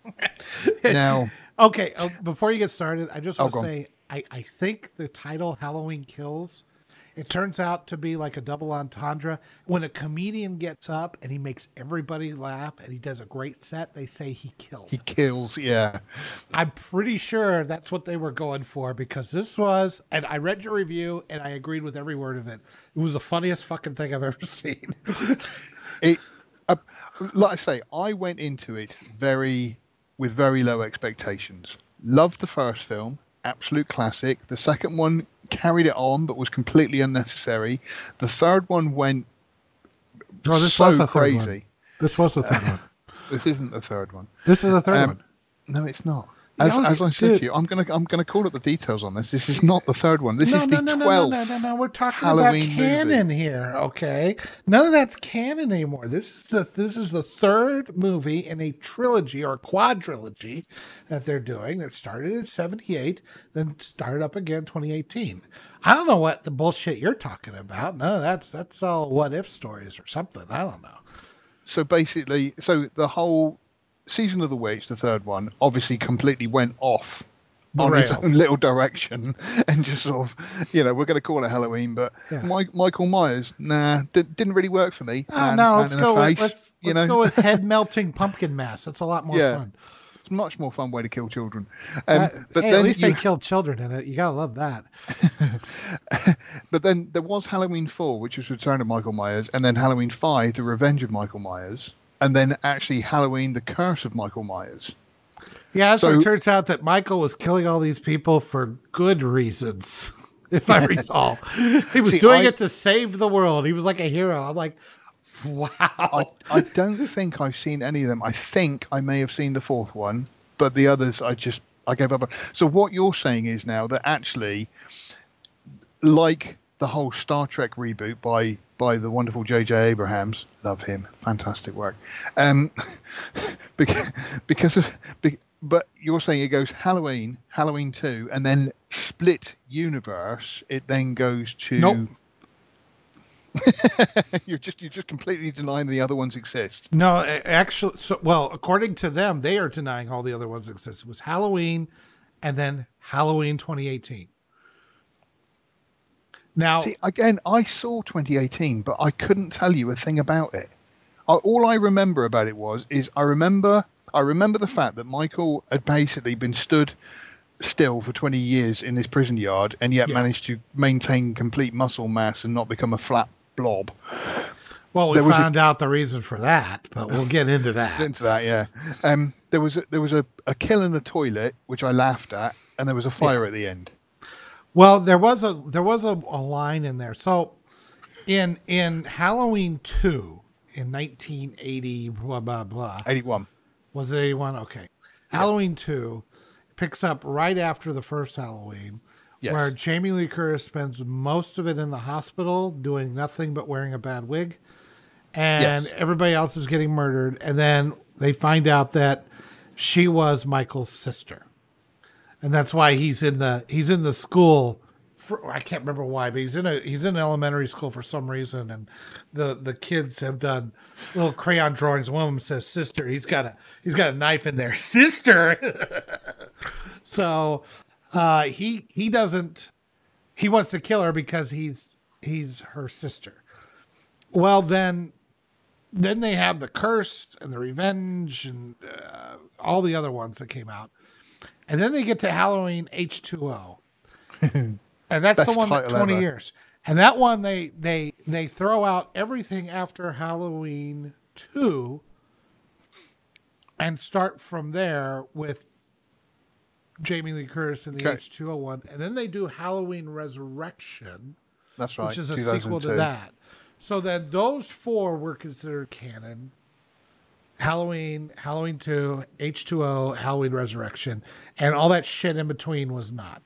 Now, okay, uh, before you get started, I just want to oh, say I, I think the title Halloween Kills, it turns out to be like a double entendre. When a comedian gets up and he makes everybody laugh and he does a great set, they say he killed. He kills, yeah. I'm pretty sure that's what they were going for, because this was, and I read your review and I agreed with every word of it. It was the funniest fucking thing I've ever seen. it, uh, like I say, I went into it very with very low expectations. Loved the first film. Absolute classic. The second one carried it on, but was completely unnecessary. The third one went oh, this so was the crazy. Third one. This was the third one. This isn't the third one. This is the third um, one. No, it's not. As, No, as I said dude. to you, I'm gonna I'm gonna call up the details on this. This is not the third one. This no, is no, the no, no, twelfth no, no, no, no. We're talking Halloween about canon movie. here, okay? None of that's canon anymore. This is the this is the third movie in a trilogy or quadrilogy that they're doing that started in seventy-eight, then started up again twenty eighteen. I don't know what the bullshit you're talking about. No, that's that's all what if stories or something. I don't know. So basically, so the whole Season of the Witch, the third one, obviously completely went off The on rails. its own little direction and just sort of, you know, we're going to call it Halloween, but Yeah. Mike, Michael Myers, nah, d- didn't really work for me. Oh Man- no, man let's in the go with face, let's, you let's know? go with head melting pumpkin mass. That's a lot more Yeah. fun. It's a much more fun way to kill children. Um, Uh, but hey, then at least you, they killed children in it. You gotta love that. but then there was Halloween four, which was Return of Michael Myers, and then Halloween five, The Revenge of Michael Myers, and then actually Halloween, The Curse of Michael Myers. Yeah, that's So- where it turns out that Michael was killing all these people for good reasons, if I recall. He was See, doing I- it to save the world. He was like a hero. I'm like, wow. I, I don't think I've seen any of them. I think I may have seen the fourth one, but the others I just I gave up. on. So what you're saying is now that actually, like the whole Star Trek reboot by by the wonderful J J Abrams, love him, fantastic work. Um, because because of be- but you're saying it goes Halloween, Halloween two, and then split universe. It then goes to. Nope. you're just you're just completely denying the other ones exist. No, a- actually, so, well, according to them, they are denying all the other ones exist. It was Halloween and then Halloween twenty eighteen. Now, See, again, I saw twenty eighteen, but I couldn't tell you a thing about it. I, all I remember about it was is I remember I remember the fact that Michael had basically been stood still for twenty years in this prison yard and yet Yeah. managed to maintain complete muscle mass and not become a flat blob. well, we there was a- found out the reason for that, but we'll get into that. Into that, yeah. Um, there was a, there was a, a kill in the toilet which I laughed at, and there was a fire at the end. Well, there was a there was a, a line in there. So, in in Halloween two in nineteen eighty, blah blah blah. eighty-one. Was it eighty-one? Okay. Halloween two picks up right after the first Halloween, Yes. where Jamie Lee Curtis spends most of it in the hospital doing nothing but wearing a bad wig, and Yes. everybody else is getting murdered. And then they find out that she was Michael's sister. And that's why he's in the he's in the school. For, I can't remember why, but he's in a he's in elementary school for some reason, and the the kids have done little crayon drawings. One of them says "sister." He's got a he's got a knife in there, sister. So uh, he he doesn't he wants to kill her because he's he's her sister. Well, then then they have the curse and the revenge and uh, all the other ones that came out. And then they get to Halloween H two O. And that's the Best one that title twenty ever. years. And that one they they they throw out everything after Halloween two and start from there with Jamie Lee Curtis in the Okay. H two O one, and then they do Halloween Resurrection, That's right. which is a sequel to two thousand two. that. So then those four were considered canon. Halloween, Halloween two, H two O, Halloween Resurrection, and all that shit in between was not.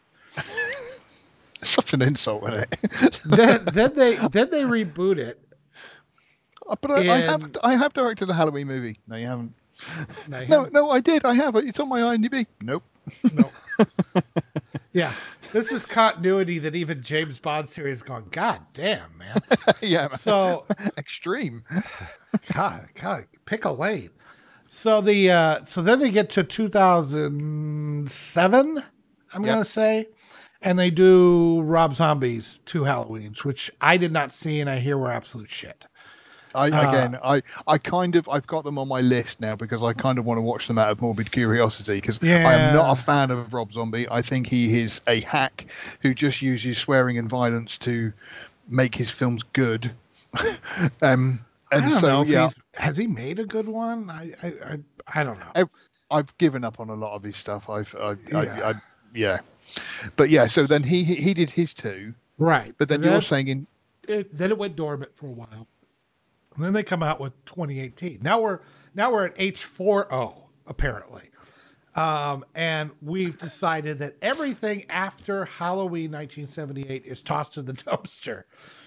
Such an insult, isn't it? then, then they then they reboot it. But I, I have And- I have directed a Halloween movie. No, you haven't. No, you No, haven't. no, I did. I have. It's on my IMDb. Nope. No. Yeah, this is continuity that even James Bond series has gone, God damn, man. Yeah. Man. So, Extreme. God, God, pick a lane. So the uh, so then they get to two thousand seven, I'm Yep. gonna say, and they do Rob Zombie's two Halloweens, which I did not see, and I hear were absolute shit. I Uh, again, I, I kind of, I've got them on my list now because I kind of want to watch them out of morbid curiosity. Because I am not Yeah. a fan of Rob Zombie. I think he is a hack who just uses swearing and violence to make his films good. um, and I don't so know if yeah, he's has he made a good one. I I I, I don't know. I- I've given up on a lot of his stuff. I've, I, I, Yeah. I, yeah, but yeah. So then he he did his two, Right, but then And you're saying in it, then it went dormant for a while. And then they come out with twenty eighteen. Now we're now we're at H four O apparently, um, and we've decided that everything after Halloween nineteen seventy-eight is tossed in the dumpster,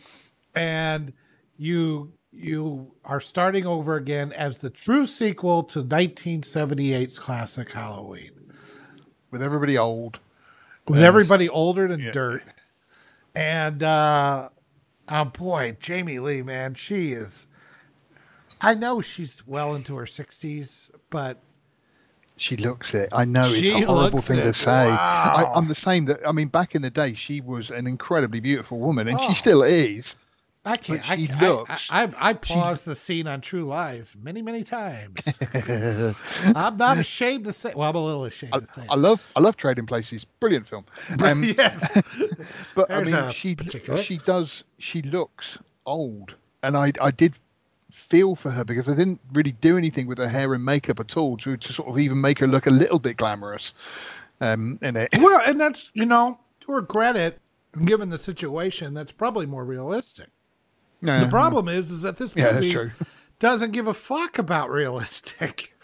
and you you are starting over again as the true sequel to nineteen seventy-eight's classic Halloween, with everybody old. with And- everybody older than yeah. dirt, and uh, oh boy, Jamie Lee, man, she is. I know she's well into her sixties, but She looks it. I know it's She a horrible looks thing it. to say. I, Wow. I'm the same. That I mean, back in the day, she was an incredibly beautiful woman, and Oh. she still is. I can't. But I, she can't- I, looks- I, I, I paused the scene on True Lies many, many times. I'm not ashamed to say. Well, I'm a little ashamed I, to say. I love, I love Trading Places. Brilliant film. Um, yes. but There's I mean, a she particular. she does. She looks old, and I I did feel for her because I didn't really do anything with her hair and makeup at all to to sort of even make her look a little bit glamorous. Um, in it. Well, and that's, you know, to her credit, given the situation, that's probably more realistic. No, The problem is, is that this Yeah, that's movie true. doesn't give a fuck about realistic.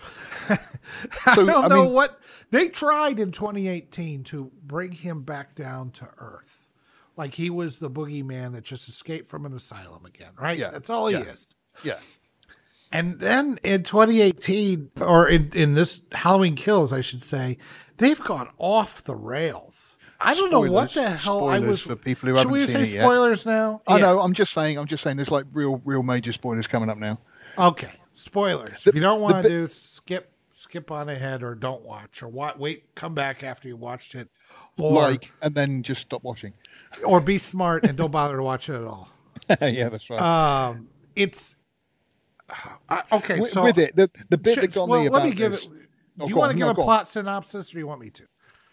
I So, don't I know mean- what they tried in twenty eighteen to bring him back down to earth, like he was the boogeyman that just escaped from an asylum again. Right? Yeah, That's all he yeah. is. Yeah. And then in twenty eighteen, or in, in this Halloween Kills, I should say, they've gone off the rails. I don't know what the Spoilers. hell I Spoilers was. for people who Should haven't we seen say it yet. spoilers now? I Yeah. know. I'm just saying. I'm just saying. There's like real, real major spoilers coming up now. Okay, spoilers. if you don't want to bit- do, skip skip on ahead, or don't watch, or wa- wait, come back after you watched it, or Like, and then just stop watching. or be smart and don't bother to watch it at all. Yeah, that's right. Um, it's uh, okay. with, so with it, the the bit sh- that got well, me let about me give this. it. Oh, Do you go want on, to give no, a go on. plot synopsis, or do you want me to?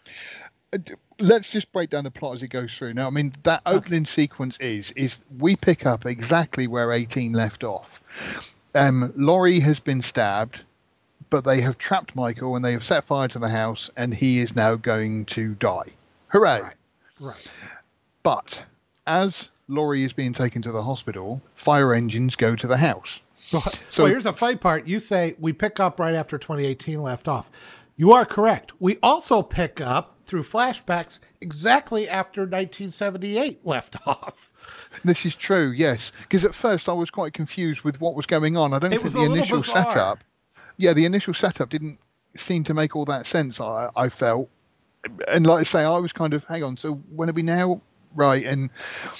Let's just break down the plot as it goes through. Now, I mean, that opening sequence is is we pick up exactly where eighteen left off. Um, Laurie has been stabbed, but they have trapped Michael and they have set fire to the house, and he is now going to die. Hooray! Right, right. But as Laurie is being taken to the hospital, fire engines go to the house. Well, So- well, here's the funny part. You say we pick up right after twenty eighteen left off. You are correct. We also pick up through flashbacks exactly after nineteen seventy-eight left off. This is true, yes. Because at first I was quite confused with what was going on. I don't It think was the a little initial bizarre. setup. Yeah, the initial setup didn't seem to make all that sense. I, I felt, and like I say, I was kind of, hang on. So when are we now? Right, and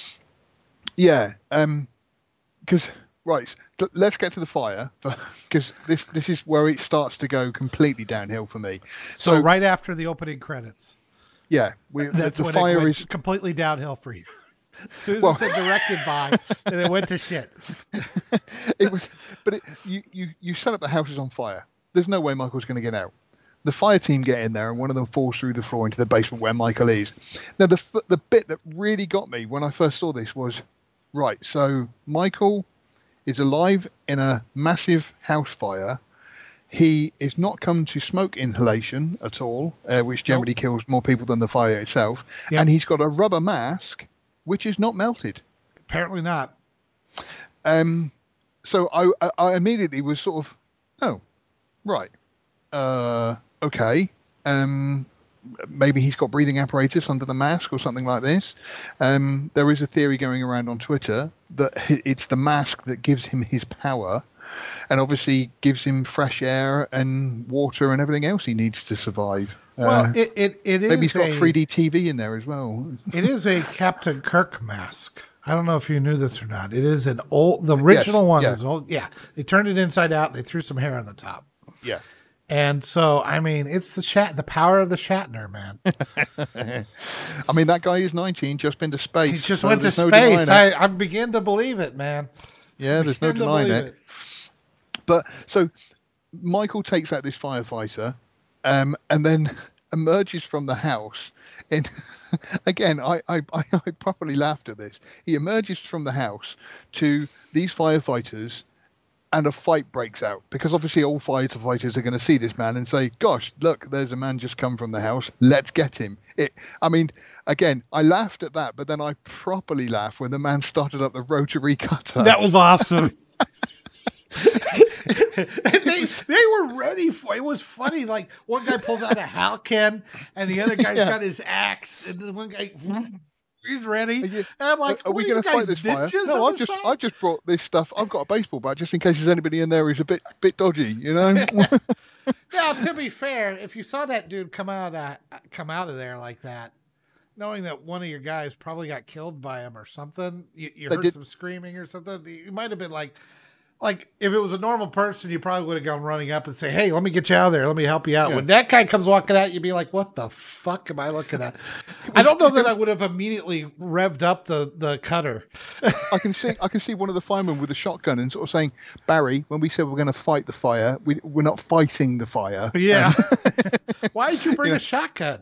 yeah, um, because right, th- let's get to the fire because this this is where it starts to go completely downhill for me. So, So, right after the opening credits, yeah, we, the, that's the when fire it went is completely downhill for you. As soon as Well- it said directed by, then it went to shit. it was, but it, you you you set up the house is on fire. There's no way Michael's going to get out. The fire team get in there, and one of them falls through the floor into the basement where Michael is. Now, the f- the bit that really got me when I first saw this was, right, so Michael is alive in a massive house fire. He is not come to smoke inhalation at all, uh, which generally nope. kills more people than the fire itself. Yep. And he's got a rubber mask, which is not melted. Apparently not. Um, so I, I immediately was sort of, oh, right, uh, okay. Um, maybe he's got breathing apparatus under the mask or something like this. Um, there is a theory going around on Twitter that it's the mask that gives him his power. And obviously gives him fresh air and water and everything else he needs to survive. Well, uh, it, it, it is maybe he's got a, three D T V in there as well. It is a Captain Kirk mask. I don't know if you knew this or not. It is an old, the original yes, one yeah. is old. Yeah, they turned it inside out. They threw some hair on the top. Yeah, and so I mean, it's the Shat, the power of the Shatner, man. I mean, that guy is nineteen, just been to space. He just so went to no space. I, I begin to believe it, man. Yeah, there's no denying it. it. But so Michael takes out this firefighter um, and then emerges from the house. And again, I, I, I properly laughed at this. He emerges from the house to these firefighters and a fight breaks out because obviously all firefighters are going to see this man and say, gosh, look, there's a man just come from the house. Let's get him. It, I mean, again, I laughed at that, but then I properly laughed when the man started up the rotary cutter. That was awesome. they, they were ready for it. It was funny. Like one guy pulls out a Halcan and the other guy's yeah. got his axe, and the one guy he's ready. You, and I'm like, are we going to fight this fire? No, I've just side? I've just brought this stuff. I've got a baseball bat just in case there's anybody in there who's a bit bit dodgy, you know. Now, to be fair, if you saw that dude come out uh, come out of there like that, knowing that one of your guys probably got killed by him or something, you, you heard did. some screaming or something, you might have been like. Like, if it was a normal person, you probably would have gone running up and say, hey, let me get you out of there. Let me help you out. Yeah. When that guy comes walking out, you'd be like, what the fuck am I looking at? I don't know that I would have immediately revved up the, the cutter. I can see I can see one of the firemen with a shotgun and sort of saying, Barry, when we said we're going to fight the fire, we, we're not fighting the fire. Yeah. Um, why did you bring you know, a shotgun?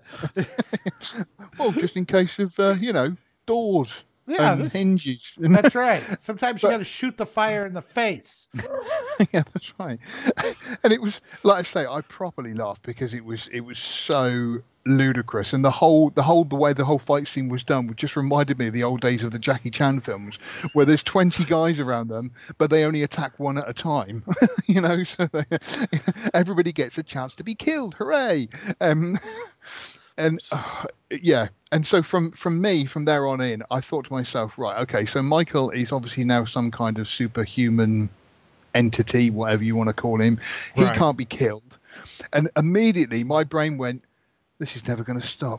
Well, just in case of, uh, you know, doors. Yeah, and this, hinges. That's right. Sometimes but, you got to shoot the fire in the face. Yeah, that's right. And it was, like I say, I properly laughed because it was it was so ludicrous, and the whole the whole the way the whole fight scene was done just reminded me of the old days of the Jackie Chan films, where there's twenty guys around them, but they only attack one at a time. You know, so they, everybody gets a chance to be killed. Hooray! Um, And uh, yeah, and so from from me, from there on in, I thought to myself, right, okay, so Michael is obviously now some kind of superhuman entity, whatever you want to call him. He right. can't be killed. And immediately my brain went, this is never going to stop.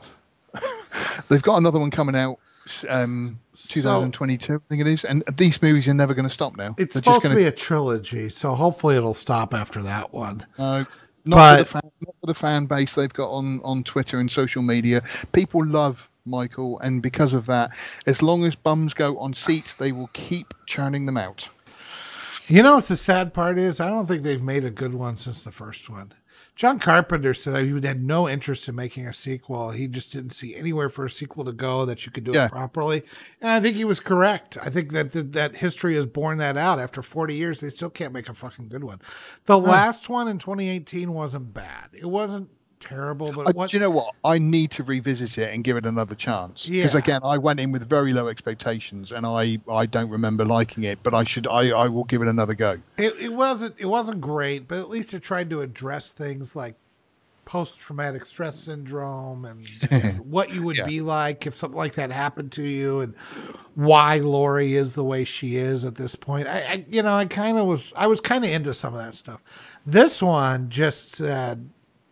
They've got another one coming out um, twenty twenty-two, so, I think it is. And these movies are never going to stop now. It's They're supposed just gonna... to be a trilogy, so hopefully it'll stop after that one. Uh, Not, but, for the fan, not for the fan base they've got on, on Twitter and social media. People love Michael, and because of that, as long as bums go on seats, they will keep churning them out. You know what the sad part is? I don't think they've made a good one since the first one. John Carpenter said he had no interest in making a sequel. He just didn't see anywhere for a sequel to go that you could do yeah. it properly. And I think he was correct. I think that the, that history has borne that out. After forty years, they still can't make a fucking good one. The oh. last one in twenty eighteen wasn't bad. It wasn't terrible, but uh, what, do you know what? I need to revisit it and give it another chance. Because yeah. again, I went in with very low expectations, and I, I don't remember liking it. But I should I, I will give it another go. It, it wasn't it wasn't great, but at least it tried to address things like post-traumatic stress syndrome and, and what you would yeah. be like if something like that happened to you, and why Laurie is the way she is at this point. I, I you know, I kind of was I was kind of into some of that stuff. This one just said.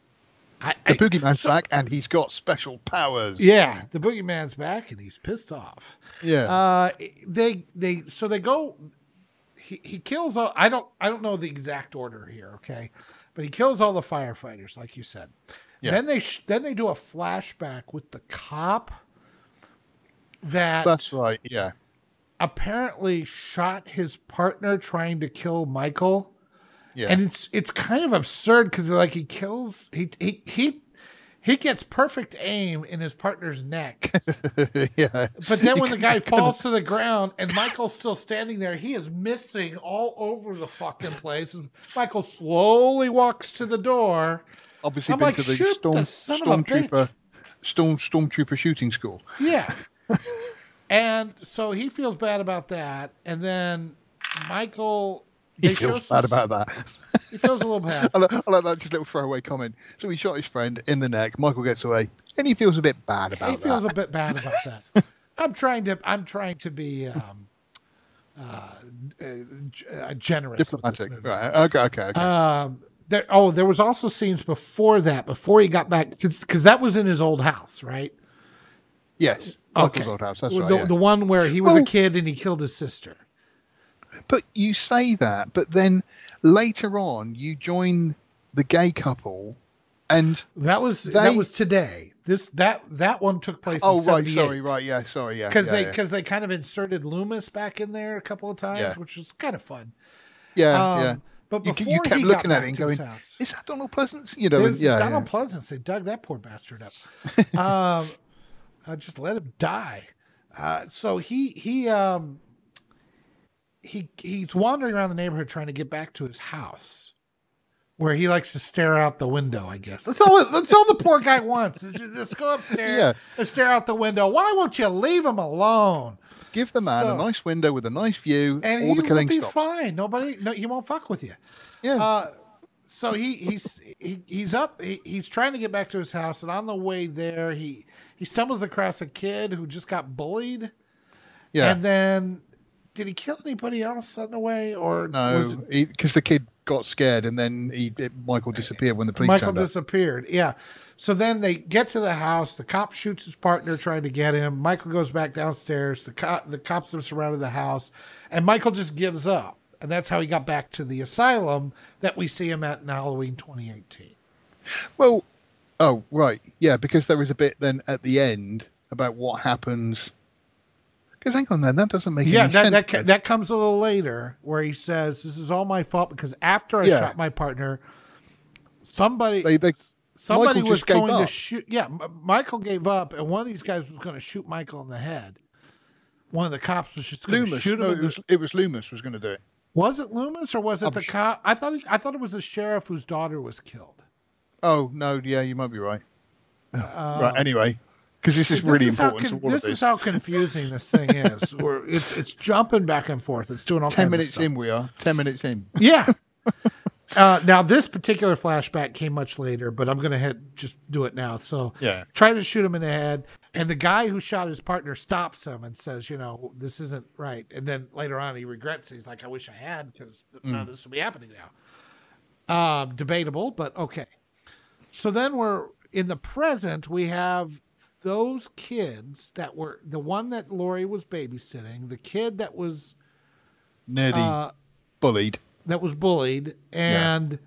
Uh, The boogeyman's so, back, and he's got special powers. Yeah, the boogeyman's back, and he's pissed off. Yeah. Uh, they they so they go. He he kills all. I don't I don't know the exact order here. Okay, but he kills all the firefighters, like you said. Yeah. Then they sh- then they do a flashback with the cop. That that's right. Yeah. Apparently shot his partner trying to kill Michael. Yeah. And it's it's kind of absurd because like he kills he he he he gets perfect aim in his partner's neck. Yeah. But then when the guy falls to the ground and Michael's still standing there, he is missing all over the fucking place. And Michael slowly walks to the door. Obviously I'm been like, to the shoot storm the son of a stormtrooper bitch. storm stormtrooper shooting school. Yeah. And so he feels bad about that. And then Michael, He they show feels some- bad about that. he feels a little bad. I like, I like that just little throwaway comment. So he shot his friend in the neck. Michael gets away, and he feels a bit bad about He feels that. a bit bad about that. I'm trying to. I'm trying to be um, uh, uh, generous. with this Diplomatic, movie. right? Okay, okay, okay. Um, there. Oh, there was also scenes before that. Before he got back, because that was in his old house, right? yes, Okay. Michael's old house. That's the, right. Yeah. the one where he was a Well- kid and he killed his sister. But you say that, but then later on, you join the gay couple, and That was They- that was today. This that that one took place. oh in right, seventy-eight. sorry, right, yeah, sorry, yeah, Because yeah, they yeah. because they kind of inserted Loomis back in there a couple of times, Yeah. which was kind of fun. yeah, Um, yeah. But You, before you kept he looking got at back it and to his going, house, "Is that Donald Pleasance?" You know, and, There's yeah, Donald yeah. Pleasance. They dug that poor bastard up. um, uh, just let him die. Uh, so he he um he he's wandering around the neighborhood trying to get back to his house, where he likes to stare out the window. I guess that's all. That's all the poor guy wants. Is just, just go upstairs Yeah. and stare out the window. Why won't you leave him alone? Give the man So- a nice window with a nice view. And all he the will killing be stops. fine. Nobody, no, he won't fuck with you. Yeah, Uh, so he he's he, he's up. He, he's trying to get back to his house, and on the way there, he he stumbles across a kid who just got bullied. yeah. And then, did he kill anybody else on the way, or no, was it because the kid got scared, and then he it, Michael disappeared when the police Michael turned up. disappeared? Yeah. So then they get to the house. The cop shoots his partner trying to get him. Michael goes back downstairs. The cop the cops have surrounded the house, and Michael just gives up. And that's how he got back to the asylum that we see him at in Halloween twenty eighteen. Well, oh right, yeah, because there was a bit then at the end about what happens. Because hang on, then that doesn't make Yeah, any that sense. that, ca- then. that comes a little later, where he says, "This is all my fault because after I Yeah. shot my partner, somebody They- they- somebody Michael was just gave going to up. shoot." Yeah, M- Michael gave up, and one of these guys was going to shoot Michael in the head. One of the cops was just going to Loomis. shoot him. No, in it the- was, it was Loomis was going to do it. was it Loomis or was it I'm the sure- cop? I thought he, I thought it was the sheriff whose daughter was killed. Oh no, yeah, you might be right. Uh, right, anyway, because this is This really is how important con- to all this of is this. how confusing this thing is. Where it's it's jumping back and forth. It's doing all Ten kinds minutes of stuff. in, we are ten minutes in. Yeah. Uh, now this particular flashback came much later, but I'm gonna hit just do it now. So Yeah. try to shoot him in the head, and the guy who shot his partner stops him and says, "You know, this isn't right." And then later on, he regrets. He's like, "I wish I had, because none of this would be happening now." Uh, debatable, but okay. So then we're in the present. We have those kids that were the one that Lori was babysitting, the kid that was Nearly uh, bullied. that was bullied, and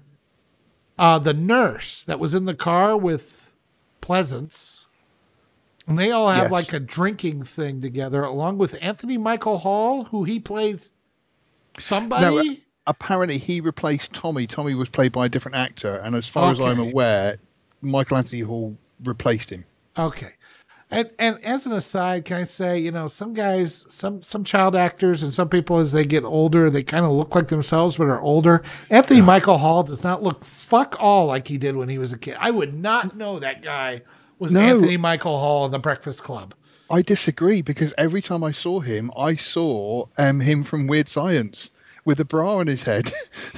uh, the nurse that was in the car with Pleasance. And they all have Yes. like a drinking thing together, along with Anthony Michael Hall, who he plays somebody. No, uh, apparently he replaced Tommy. Tommy was played by a different actor, and as far as I'm Okay. aware, Michael Anthony Hall replaced him. Okay. And and as an aside, can I say, you know, some guys, some some child actors and some people as they get older, they kind of look like themselves but are older. Anthony Michael Hall does not look fuck all like he did when he was a kid. I would not know that guy was No. Anthony Michael Hall in The Breakfast Club. I disagree, because every time I saw him, I saw um, him from Weird Science with a bra on his head.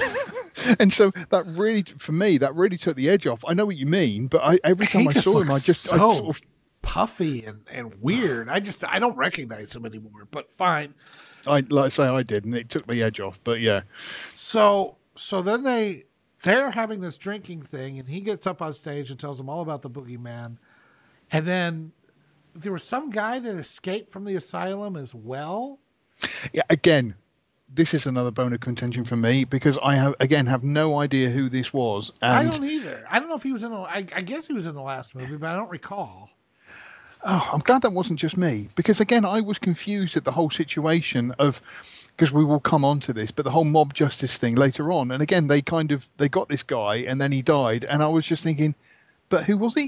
And so that really, for me, that really took the edge off. I know what you mean, but I, every time He I just saw him, I looks just, I so sort of, puffy and, and weird. I just I don't recognize him anymore, but fine. I, like I say, I did, and it took the edge off. But yeah, So so then they they're having this drinking thing, and he gets up on stage and tells them all about the boogeyman. And then there was some guy that escaped from the asylum as well. yeah. Again, this is another bone of contention for me, because I have again have no idea who this was, I and don't either. I don't know if he was in the. I, I guess he was in the last movie, but I don't recall. oh, I'm glad that wasn't just me, because again, I was confused at the whole situation of, because we will come on to this, but the whole mob justice thing later on, and again, they kind of they got this guy, and then he died, and I was just thinking, but who was he?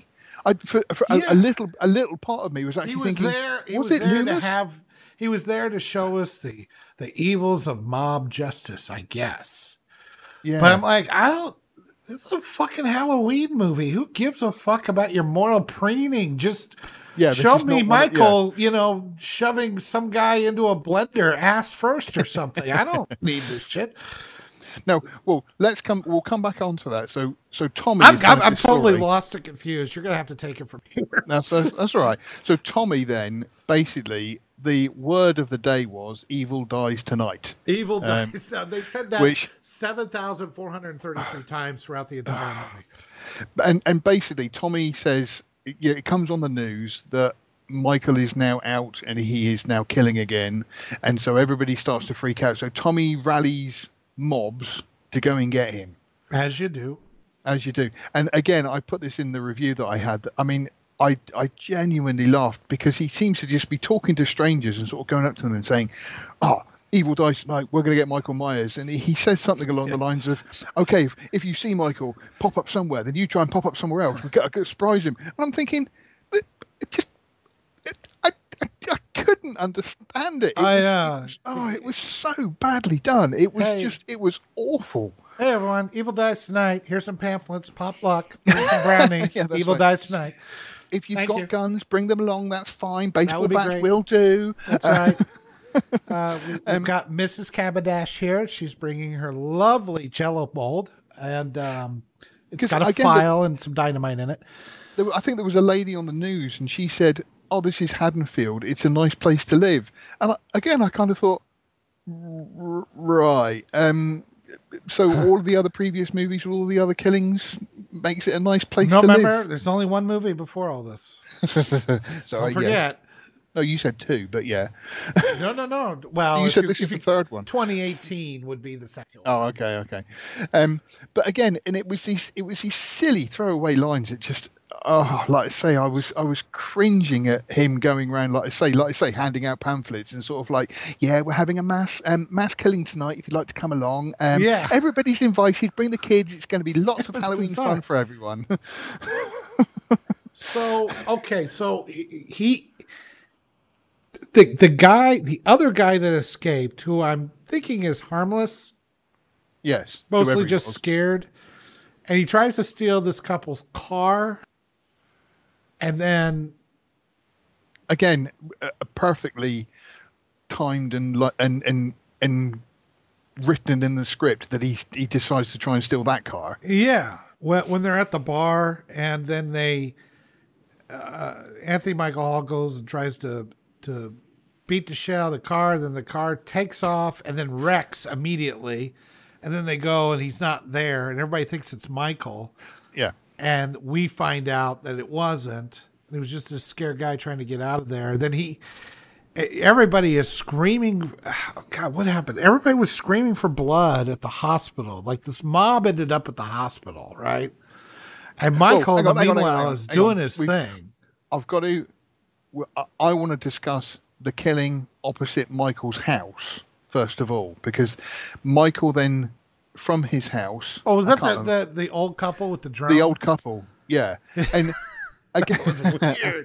I, for, for Yeah. a, a little, a little part of me was actually He was thinking, there. He was, was, it there to Loomis? have. He was there to show us the the evils of mob justice, I guess. Yeah. But I'm like, I don't. This is a fucking Halloween movie. Who gives a fuck about your moral preening? Just Yeah, this show is me not one of- Michael, you know, shoving some guy into a blender ass first or something. I don't need this shit. No, well, let's come. We'll come back onto that. So, so Tommy. I'm, is I'm, telling I'm this totally story. lost and confused. You're gonna have to take it from here. That's, that's that's all right. So Tommy then basically the word of the day was "evil dies tonight," Evil Um, dies. Uh, they said that which- seven thousand four hundred thirty-three times throughout the entire movie. and and basically Tommy says, yeah, it comes on the news that Michael is now out and he is now killing again, and so everybody starts to freak out. So Tommy rallies mobs to go and get him. As you do. As you do. And again, I put this in the review that I had. I mean, I I genuinely laughed because he seems to just be talking to strangers and sort of going up to them and saying, "Oh, evil dies tonight. We're going to get Michael Myers." And he, he says something along the lines of, "Okay, if, if you see Michael pop up somewhere, then you try and pop up somewhere else. We've got to surprise him." And I'm thinking, it, it just, it, I, I, I couldn't understand it. It, I, was, uh, it was, oh, it was so badly done. It was Hey. just, it was awful. Hey everyone, Evil Dies Tonight. Here's some pamphlets. Pop luck. Here's some brownies. Yeah, that's Evil right. Dies Tonight. If you've Thank got you. guns, bring them along. That's fine. Baseball would be bats great. will do. That's Uh, right. Uh, we, we've Um, got Missus Cabadash here. She's bringing her lovely Jello mold, and um, it's 'Cause got a again, the- file and some dynamite in it. there, were- I think there was a lady on the news, and she said, "Oh, this is Haddonfield. It's a nice place to live." And I, again, I kind of thought, r- right. Um, so all of the other previous movies with all the other killings makes it a nice place No, to remember, there's only one movie before all this. live. Sorry, Don't yeah. forget. No, you said two, but yeah. No, no, no. Well, you if said you- this if is the you- third one. twenty eighteen would be the second one. Oh, okay, okay. Um, but again, and it was these, it was these silly throwaway lines that just, oh, like I say, I was, I was cringing at him going around, like I say, like I say, handing out pamphlets and sort of like, yeah, we're having a mass, um, mass killing tonight. If you'd like to come along, um, Yeah. everybody's invited. Bring the kids. It's going to be lots of was Halloween bizarre. fun for everyone. So okay, so he, he the the guy, the other guy that escaped, who I'm thinking is harmless, yes, mostly whoever he just was. scared, and he tries to steal this couple's car, and then Again, uh, perfectly timed and li- and and and written in the script that he he decides to try and steal that car. yeah, when when they're at the bar, and then they uh, Anthony Michael Hall goes and tries to to beat the shit out of the car, then the car takes off and then wrecks immediately, and then they go and he's not there, and everybody thinks it's Michael. Yeah. And we find out that it wasn't. It was just a scared guy trying to get out of there. Then he, everybody is screaming. Oh God, what happened? Everybody was screaming for blood at the hospital. Like this mob ended up at the hospital, right? And Michael, hang in on, the hang on, hang on, meanwhile, hang on, is hang doing on. his We- thing. I've got to. I- I want to discuss the killing opposite Michael's house first of all, because Michael then, from his house. Oh, was I that can't the, remember- the, the old couple with the drum? the old couple? Yeah, and again, Weird.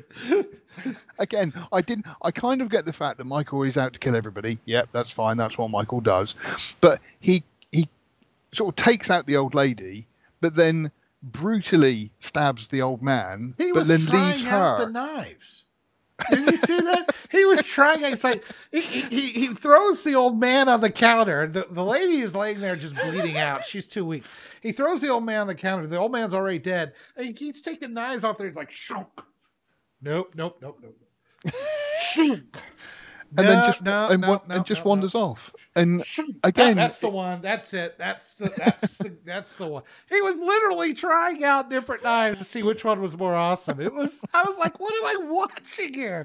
again, I didn't. I kind of get the fact that Michael is out to kill everybody. Yep, that's fine. That's what Michael does. But he he sort of takes out the old lady, but then brutally stabs the old man, He but was then trying leaves out her. the knives. Did you see that? He was trying. It's like he, he he throws the old man on the counter. The the lady is laying there just bleeding out. She's too weak. He throws the old man on the counter. The old man's already dead. And he keeps taking knives off there. He's like, shunk. Nope, nope, nope, nope. Shunk. and No, then just no, and, no, wa- no, and just no, wanders off. And Shunk. again, That- that's the one. That's it. That's the that's the that's the one. He was literally trying out different knives to see which one was more awesome. It was. I was like, what am I watching here?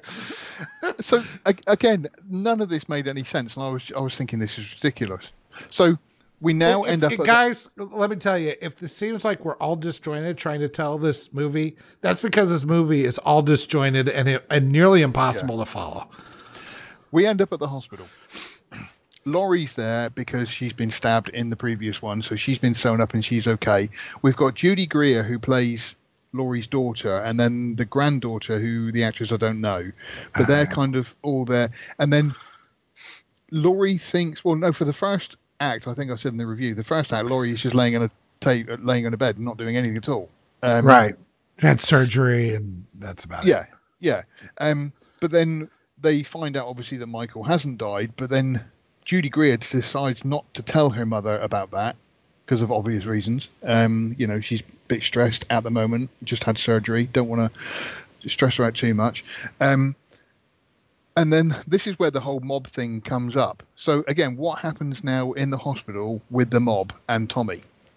so a- again, none of this made any sense, and I was I was thinking this is ridiculous. So we now If- end up if- at guys, let me tell you, if it seems like we're all disjointed trying to tell this movie, that's because this movie is all disjointed and, it, and nearly impossible to follow. we end up at the hospital. Laurie's there because she's been stabbed in the previous one, so she's been sewn up and she's okay. We've got Judy Greer, who plays Laurie's daughter, and then the granddaughter, who the actress I don't know, but they're kind of all there. And then Laurie thinks, well, no, for the first act, I think I said in the review, the first act, Laurie is just laying on a tape, laying on a bed, and not doing anything at all. Um, right. Had surgery, and that's about yeah, it. Yeah, yeah. Um, but then they find out, obviously, that Michael hasn't died, but then Judy Greer decides not to tell her mother about that because of obvious reasons. Um, you know, she's a bit stressed at the moment, just had surgery, don't want to stress her out too much. Um, and then this is where the whole mob thing comes up. So, again, what happens now in the hospital with the mob and Tommy?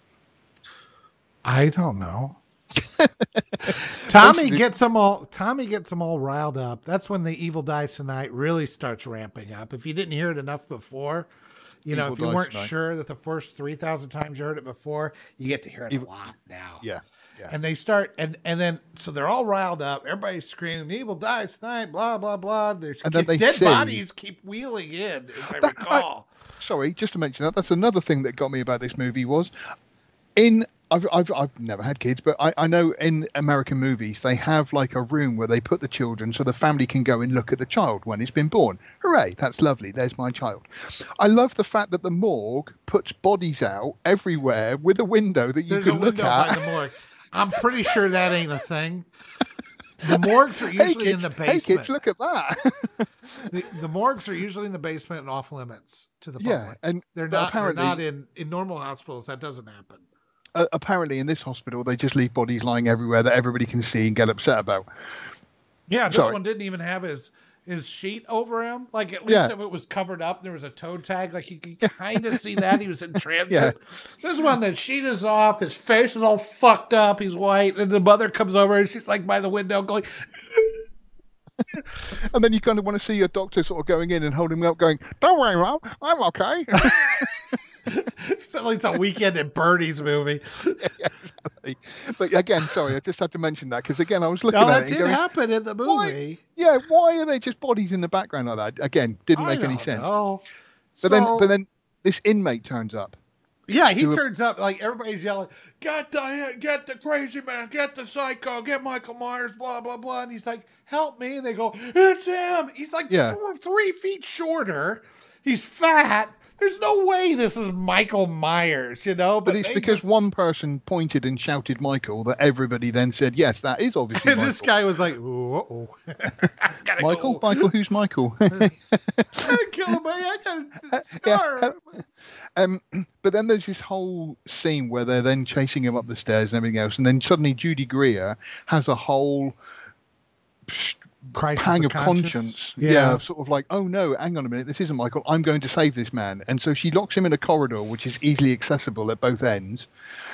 I don't know. Tommy gets them all. Tommy gets them all riled up. That's when the Evil Dies Tonight really starts ramping up. If you didn't hear it enough before, you know, Evil if you Dies weren't Tonight. sure that the first three thousand times you heard it before, you get to hear it Evil- a lot now. Yeah, yeah. And they start, and and then so they're all riled up. Everybody's screaming, "Evil dies tonight!" Blah blah blah. There's And then they dead see- bodies keep wheeling in, as I That- recall. Sorry, just to mention that, that's another thing that got me about this movie was in. I've I've I've never had kids, but I, I know in American movies they have like a room where they put the children so the family can go and look at the child when it's been born. Hooray, that's lovely. There's my child. I love the fact that the morgue puts bodies out everywhere with a window that you There's a can look window at. by the morgue. I'm pretty sure that ain't a thing. The morgues are Hey usually kids, in the hey basement. kids, look at that. the, the morgues are usually in the basement and off limits to the Yeah, public. and They're but not. They're apparently- not in in normal hospitals. That doesn't happen. Uh, apparently in this hospital they just leave bodies lying everywhere that everybody can see and get upset about. Yeah, this Sorry. one didn't even have his his sheet over him. Like at least Yeah. if it was covered up, there was a toe tag. Like you could kind of see that he was in transit. Yeah. This one, the sheet is off. His face is all fucked up. He's white, and the mother comes over and she's like by the window going. And then you kind of want to see your doctor sort of going in and holding him up going, don't worry, Mom, I'm okay. Sounds like it's a Weekend at Bernie's movie. Yeah, exactly. But again, sorry, I just had to mention that because again, I was looking No, at that it and did going, happen in the why- movie. yeah, why are they just bodies in the background like that? Again, didn't I make any don't sense. know. But then, So- but then this inmate turns up. Yeah, he to a- turns up like everybody's yelling, "Get the get the crazy man, get the psycho, get Michael Myers, blah blah blah," and he's like, "Help me!" And they go, "It's him." He's like Yeah. th- three feet shorter. He's fat. There's no way this is Michael Myers, you know. But it's they because just- one person pointed and shouted Michael that everybody then said, yes, that is obviously and Michael. this guy was like, "Oh, gotta Michael, go. Michael, who's Michael? I gotta kill him, man. I got a scar." Yeah. Um, but then there's this whole scene where they're then chasing him up the stairs and everything else, and then suddenly Judy Greer has a whole Crisis pang of of conscience. conscience. Yeah. Yeah. of sort of like, oh no, hang on a minute, this isn't Michael. I'm going to save this man. And so she locks him in a corridor, which is easily accessible at both ends.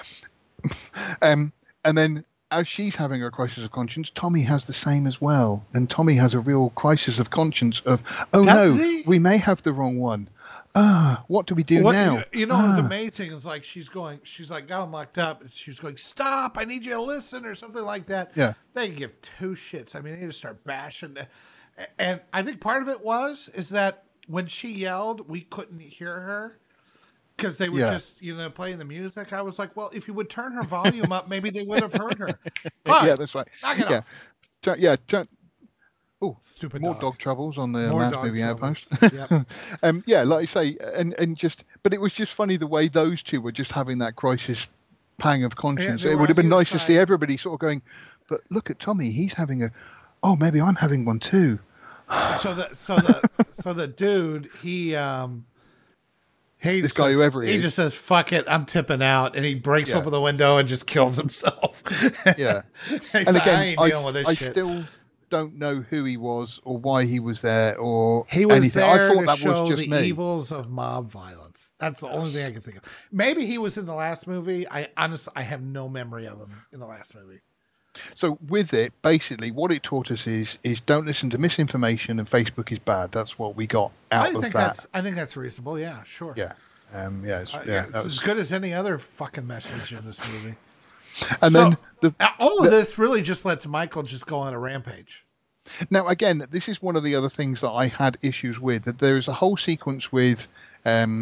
um, and then as she's having a crisis of conscience, Tommy has the same as well. And Tommy has a real crisis of conscience of, oh Does no, he? we may have the wrong one. Ah, what do we do What- now? You know, it's Ah. amazing. It's like she's going, she's like got him locked up, and she's going, "Stop! I need you to listen," or something like that. Yeah. They can give two shits. I mean, they just start bashing. the- And I think part of it was is that when she yelled, we couldn't hear her because they were Yeah. just you know playing the music. I was like, well, if you would turn her volume up, maybe they would have heard her. Fine. Yeah, that's right. Knock it yeah. off. Turn- yeah, turn- oh, Stupid more dog. dog troubles on the More last dog movie troubles. Outpost. Yep. um, yeah, like I say, and and just, but it was just funny the way those two were just having that crisis pang of conscience. they It were would have on been either nice to side. see everybody sort of going, but look at Tommy, he's having a, oh, maybe I'm having one too. so the so the so the dude he um he This just guy, says- whoever he he is. just says fuck it, I'm tipping out, and he breaks Yeah. open the window and just kills himself. Yeah. He's And like, I again, ain't I, dealing with this I shit. still don't know who he was or why he was there or He was anything. there I thought to that show was just the me. evils of mob violence. That's the only thing I can think of. Maybe he was in the last movie. I honestly, I have no memory of him in the last movie. So with it, basically, what it taught us is is don't listen to misinformation and Facebook is bad. That's what we got out I of think that. that's. I think that's reasonable. Yeah, sure. Yeah, um, yeah, it's, Uh, yeah. it's That as was, good as any other fucking message in this movie. and So- then the Uh, All of this really just lets Michael just go on a rampage. now again, this is one of the other things that I had issues with. That there is a whole sequence with um,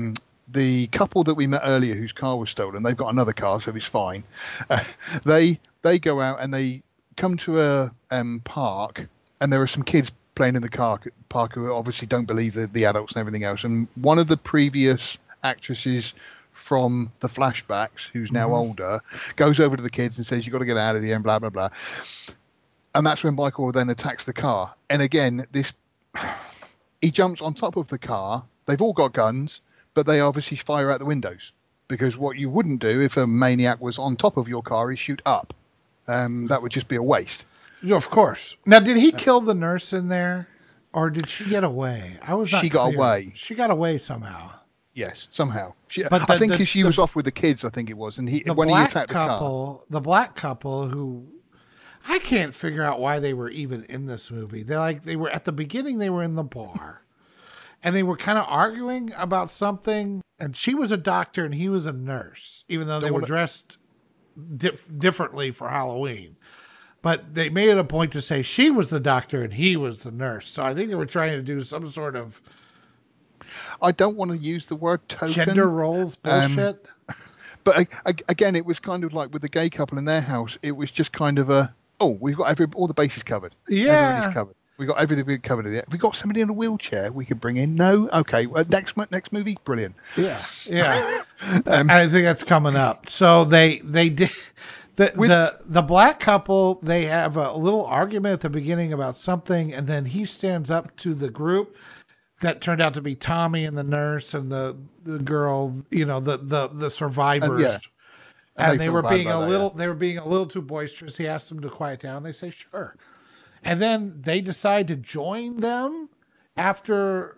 the couple that we met earlier, whose car was stolen, they've got another car, so it's fine. Uh, they they go out and they come to a um, park, and there are some kids playing in the car park who obviously don't believe the, the adults and everything else. And one of the previous actresses from the flashbacks, who's now mm-hmm. older, goes over to the kids and says, "You've got to get out of here," and blah blah blah. And that's when Michael then attacks the car. And again, this he jumps on top of the car. They've all got guns, but they obviously fire out the windows, because what you wouldn't do if a maniac was on top of your car is shoot up. Um, that would just be a waste. Yeah, of course. Now, did he kill the nurse in there, or did she get away? I was not She got clear. away. She got away somehow. Yes, somehow. She, But the- I think the- 'cause she the- was off with the kids, I think it was, and he The when he black attacked the car. couple, the black couple who, I can't figure out why they were even in this movie. They're like, they were at the beginning, they were in the bar, and they were kind of arguing about something. And she was a doctor and he was a nurse, even though they Don't were wanna- dressed dif- differently for Halloween. But they made it a point to say she was the doctor and he was the nurse. So I think they were trying to do some sort of I don't want to use the word token. gender roles Um, bullshit. But a- a- again, it was kind of like with the gay couple in their house. It was just kind of a, oh, we've got every all the bases covered. Yeah. Everybody's covered. We got everything covered. In it. We got somebody in a wheelchair we could bring in. No, okay. Well, next mo- next movie, brilliant. Yeah, yeah. Um, I think that's coming up. So they they did the With- the the black couple. They have a little argument at the beginning about something, and then he stands up to the group that turned out to be Tommy and the nurse and the the girl. You know, the the the survivors. yeah. And, And they they feel were bad being a about that, little they were being a little too boisterous. He asked them to quiet down. They say sure, and then they decide to join them after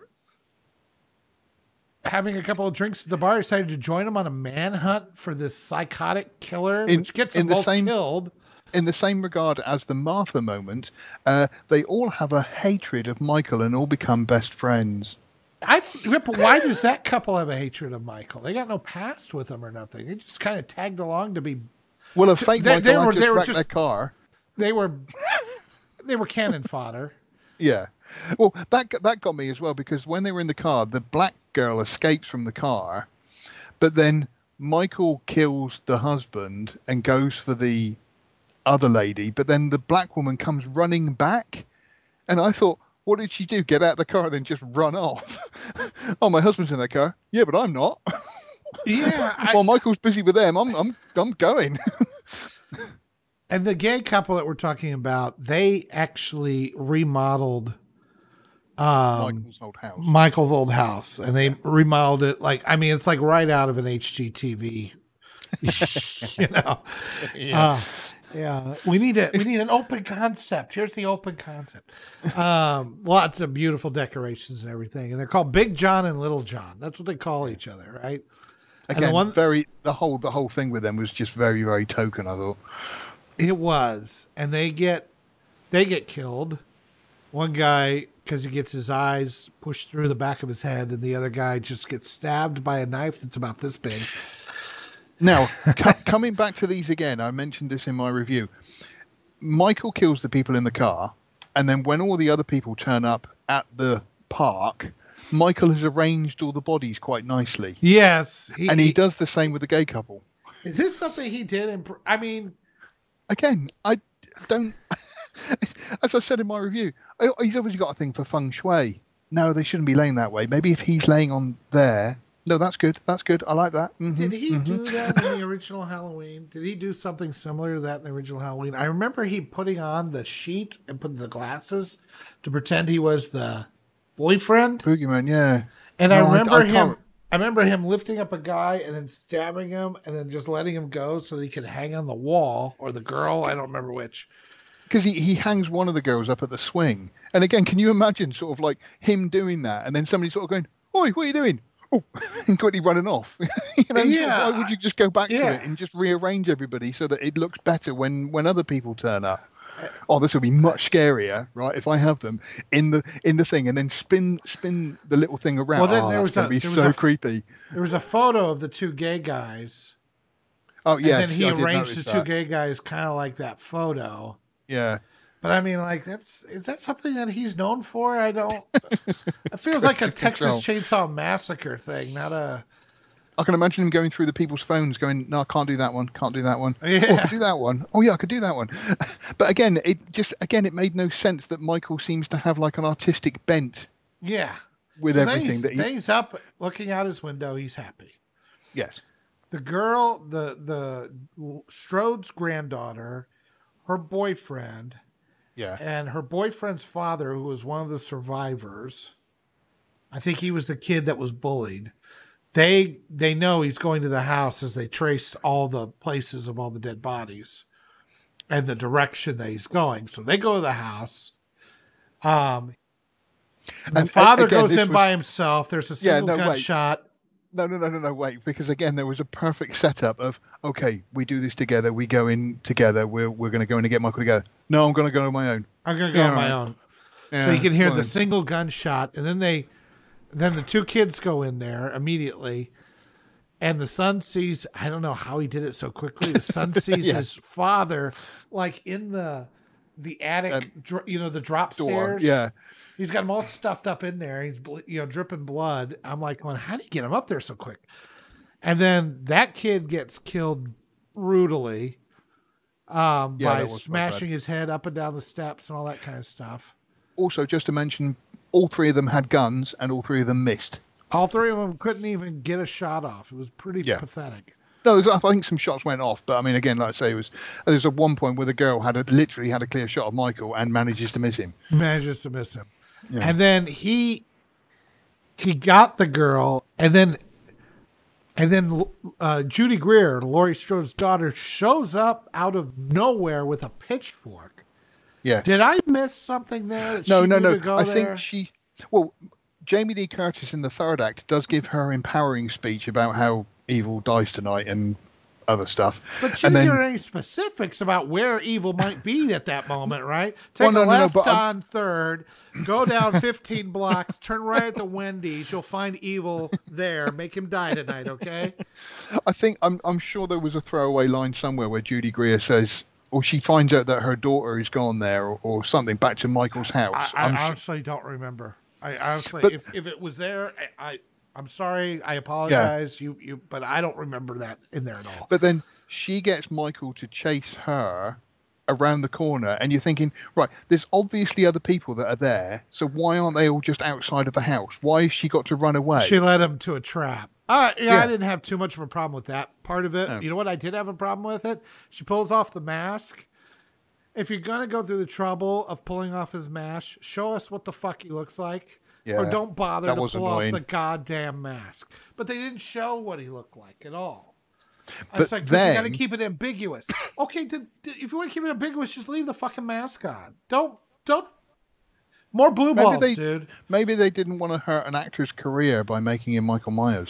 having a couple of drinks at the bar. Decided to join them on a manhunt for this psychotic killer, In- which gets in them the both same- killed. In the same regard as the Martha moment, uh, they all have a hatred of Michael and all become best friends. I but why does that couple have a hatred of Michael? They got no past with him or nothing. They just kind of tagged along to be. Well, a fake They- Michael they had were- just they were wrecked just- their car. They were they were cannon fodder. Yeah. Well, that got- that got me as well, because when they were in the car, the black girl escapes from the car, but then Michael kills the husband and goes for the other lady, but then the black woman comes running back, and I thought, what did she do? Get out of the car and then just run off? Oh, my husband's in the car. Yeah, but I'm not. Yeah, I, While Michael's busy with them, I'm I'm I'm going. and the gay couple that we're talking about, they actually remodeled um, Michael's old house. Michael's old house, and they remodeled it like I mean, it's like right out of an H G T V. You know, Yeah. Uh, yeah. We need a we need an open concept. Here's the open concept. Um, lots of beautiful decorations and everything, and they're called Big John and Little John. That's what they call each other, right? And the Again, one- very the whole the whole thing with them was just very very token. I thought. It was, and they get they get killed. One guy because he gets his eyes pushed through the back of his head, and the other guy just gets stabbed by a knife that's about this big. Now, co- coming back to these again, I mentioned this in my review. Michael kills the people in the car, and then when all the other people turn up at the park, Michael has arranged all the bodies quite nicely. Yes, he, And he does the same with the gay couple. Is this something he did? In, pr- I mean, Again, I don't... As I said in my review, I- he's obviously got a thing for feng shui. No, they shouldn't be laying that way. Maybe if he's laying on there... No, that's good. That's good. I like that. Mhm, did he mhm. do that in the original Halloween? Did he do something similar to that in the original Halloween? I remember he putting on the sheet and putting the glasses to pretend he was the boyfriend. Boogeyman, yeah. And No, I I- remember I him. can't- I remember him lifting up a guy and then stabbing him and then just letting him go so that he could hang on the wall, or the girl. I don't remember which. Because he, he hangs one of the girls up at the swing. And again, can you imagine sort of like him doing that and then somebody sort of going, "Oi, what are you doing?" Oh, and quickly running off. You know, sort of, Yeah, why would you just go back yeah. to it and just rearrange everybody so that it looks better when, when other people turn up? Oh, this will be much scarier, right? If I have them in the in the thing and then spin spin the little thing around. Well, then oh, there that's was going a- to be there was so a- creepy. There was a photo of the two gay guys. Oh, yeah. And then he arranged the two gay guys kind of like that photo. Yeah. But I mean, like, that's is that something that he's known for? I don't. It feels like a Texas control. Chainsaw Massacre thing, not a. I can imagine him going through the people's phones, going, "No, I can't do that one. Can't do that one. Yeah. Oh, I could do that one. Oh, yeah, I could do that one." But again, it just again it made no sense that Michael seems to have like an artistic bent. Yeah. With so everything he's, that he... he's up, looking out his window. He's happy. Yes. The girl, the the Strode's granddaughter, her boyfriend, Yeah, and her boyfriend's father, who was one of the survivors. I think he was the kid that was bullied. They they know he's going to the house as they trace all the places of all the dead bodies and the direction that he's going. So they go to the house. Um, the and, father again, goes in was... by himself. There's a single yeah, no, gunshot. No, no, no, no, no, wait, because again, there was a perfect setup of, okay, we do this together, we go in together, we're, we're going to go in and get Michael together. No, I'm going to go on my own. I'm going to go yeah, on my right. own. Yeah, so you can hear fine. the single gunshot, and then they, then the two kids go in there immediately, and the son sees, I don't know how he did it so quickly, the son sees yeah. his father, like in the the attic, um, dr- you know, the drop door. stairs. Yeah. He's got him all stuffed up in there. He's, you know, dripping blood. I'm like, well, how do you get him up there so quick? And then that kid gets killed brutally um, yeah, by smashing his head up and down the steps and all that kind of stuff. Also, just to mention, all three of them had guns and all three of them missed. All three of them couldn't even get a shot off. It was pretty yeah. pathetic. No, I think some shots went off, but I mean, again, like I say, it was there's a one point where the girl had a, literally had a clear shot of Michael and manages to miss him. Manages to miss him, yeah. and then he he got the girl, and then and then uh, Judy Greer, Laurie Strode's daughter, shows up out of nowhere with a pitchfork. Yes. Did I miss something there? That no, she no, knew no. to go I there? think she. Well, Jamie Lee Curtis in the third act does give her empowering speech about how evil dies tonight and other stuff. But she and didn't then, give any specifics about where evil might be at that moment, right? Take well, no, a no, no, left but on third, go down fifteen blocks, turn right at the Wendy's. You'll find evil there. Make him die tonight, okay? I think I'm I'm sure there was a throwaway line somewhere where Judy Greer says, or she finds out that her daughter is gone there, or, or something back to Michael's house. I, I I'm honestly sure. don't remember. I honestly, but, if, if it was there, I, I I'm sorry. I apologize. Yeah. You you, but I don't remember that in there at all. But then she gets Michael to chase her around the corner, and you're thinking, right, there's obviously other people that are there, so why aren't they all just outside of the house? Why has she got to run away? She led him to a trap. Uh, yeah, yeah, I didn't have too much of a problem with that part of it. No. You know what? I did have a problem with it. She pulls off the mask. If you're going to go through the trouble of pulling off his mask, show us what the fuck he looks like. Yeah, or don't bother to pull annoying. off the goddamn mask. But they didn't show what he looked like at all. I But was like, then, you got to keep it ambiguous. Okay, did, did, if you want to keep it ambiguous, just leave the fucking mask on. Don't, don't. More blue balls, maybe they, dude. Maybe they didn't want to hurt an actor's career by making him Michael Myers.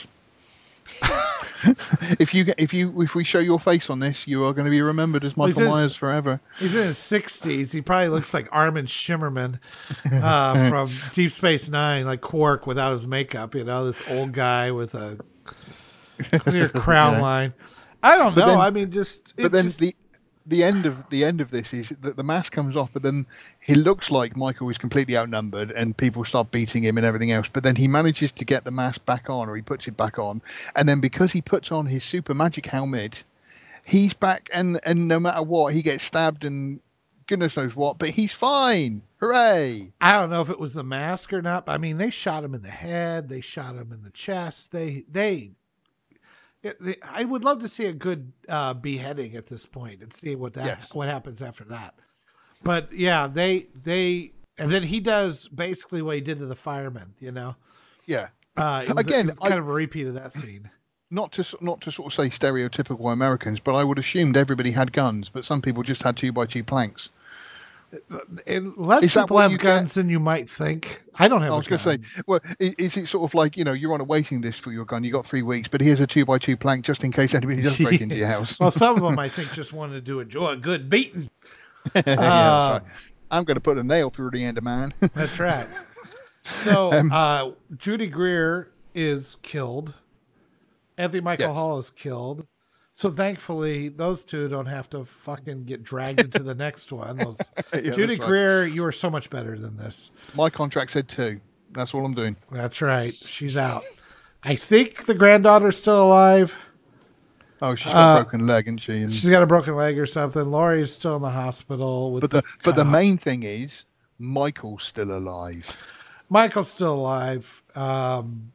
if you if you if we show your face on this, you are going to be remembered as Michael He's Myers his, forever. He's in his sixties. He probably looks like Armin Shimmerman uh, from Deep Space Nine, like Quark without his makeup. You know, this old guy with a clear crown yeah. line. I don't know. Then, I mean, just but then just, the the end of the end of this is that the mask comes off, but then he looks like Michael is completely outnumbered, and people start beating him and everything else. But then he manages to get the mask back on, or he puts it back on, and then because he puts on his super magic helmet, he's back, and and no matter what, he gets stabbed and goodness knows what, but he's fine. Hooray! I don't know if it was the mask or not. But I mean, they shot him in the head. They shot him in the chest. They they. It, they I would love to see a good uh, beheading at this point and see what that Yes. what happens after that. But yeah, they they and then he does basically what he did to the firemen. You know, Yeah. uh, it was, Again, it was kind I- of a repeat of that scene. Not to not to sort of say stereotypical Americans, but I would assumed everybody had guns, but some people just had two by two planks. And less Is that people what have you guns than you might think. I don't have. I a was going to gun. say, well, is, is it sort of like, you know, you're on a waiting list for your gun, you got three weeks, but here's a two by two plank just in case anybody does break into your house. Well, some of them I think just wanted to do enjoy a good beating. Yeah, that's Uh, right. I'm going to put a nail through the end of man. That's right. So Um, uh, Judy Greer is killed. Anthony Michael Yes. Hall is killed. So thankfully, those two don't have to fucking get dragged into the next one. Those- Yeah, Judy that's right. Greer, you are so much better than this. My contract said two. That's all I'm doing. That's right. She's out. I think the granddaughter's still alive. Oh, she's got Uh, a broken leg, and she. And... She's got a broken leg or something. Laurie's still in the hospital. With But the, the but the cop. main thing is Michael's still alive. Michael's still alive. Um,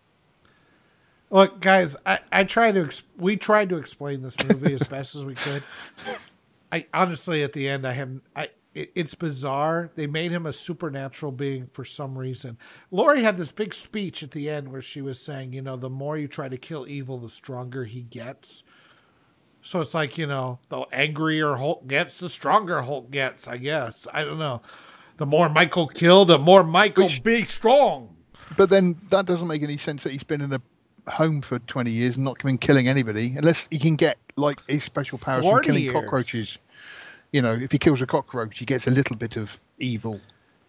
look, guys, I, I tried to ex- we tried to explain this movie as best as we could. I honestly, at the end, I have I. It, it's bizarre. They made him a supernatural being for some reason. Laurie had this big speech at the end where she was saying, you know, the more you try to kill evil, the stronger he gets. So it's like, you know, the angrier Hulk gets, the stronger Hulk gets, I guess. I don't know. The more Michael killed, the more Michael Which, be strong. But then that doesn't make any sense that he's been in a home for twenty years and not been killing anybody, unless he can get like his special powers from killing years. cockroaches. You know, if he kills a cockroach, he gets a little bit of evil.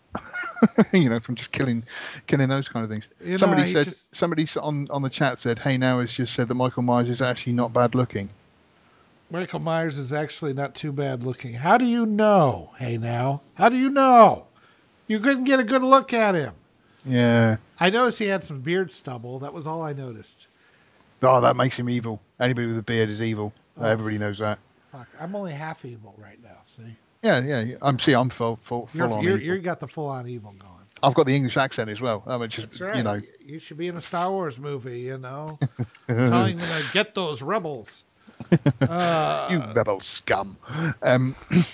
You know, from just killing, killing those kind of things. You know, somebody he said, just- somebody on on the chat said, "Hey, now has just said that Michael Myers is actually not bad looking." Michael Myers is actually not too bad looking. How do you know? Hey, now, how do you know? You couldn't get a good look at him. Yeah. I noticed he had some beard stubble. That was all I noticed. Oh, that makes him evil. Anybody with a beard is evil. Oh. Everybody knows that. Fuck, I'm only half evil right now. See, Yeah, yeah. I'm see. I'm full, full, full you're on. you're, evil. you got the full on evil going. I've got the English accent as well. I mean, just That's right. you know, You should be in a Star Wars movie. You know, telling them to get those rebels. Uh, you rebel scum. Um,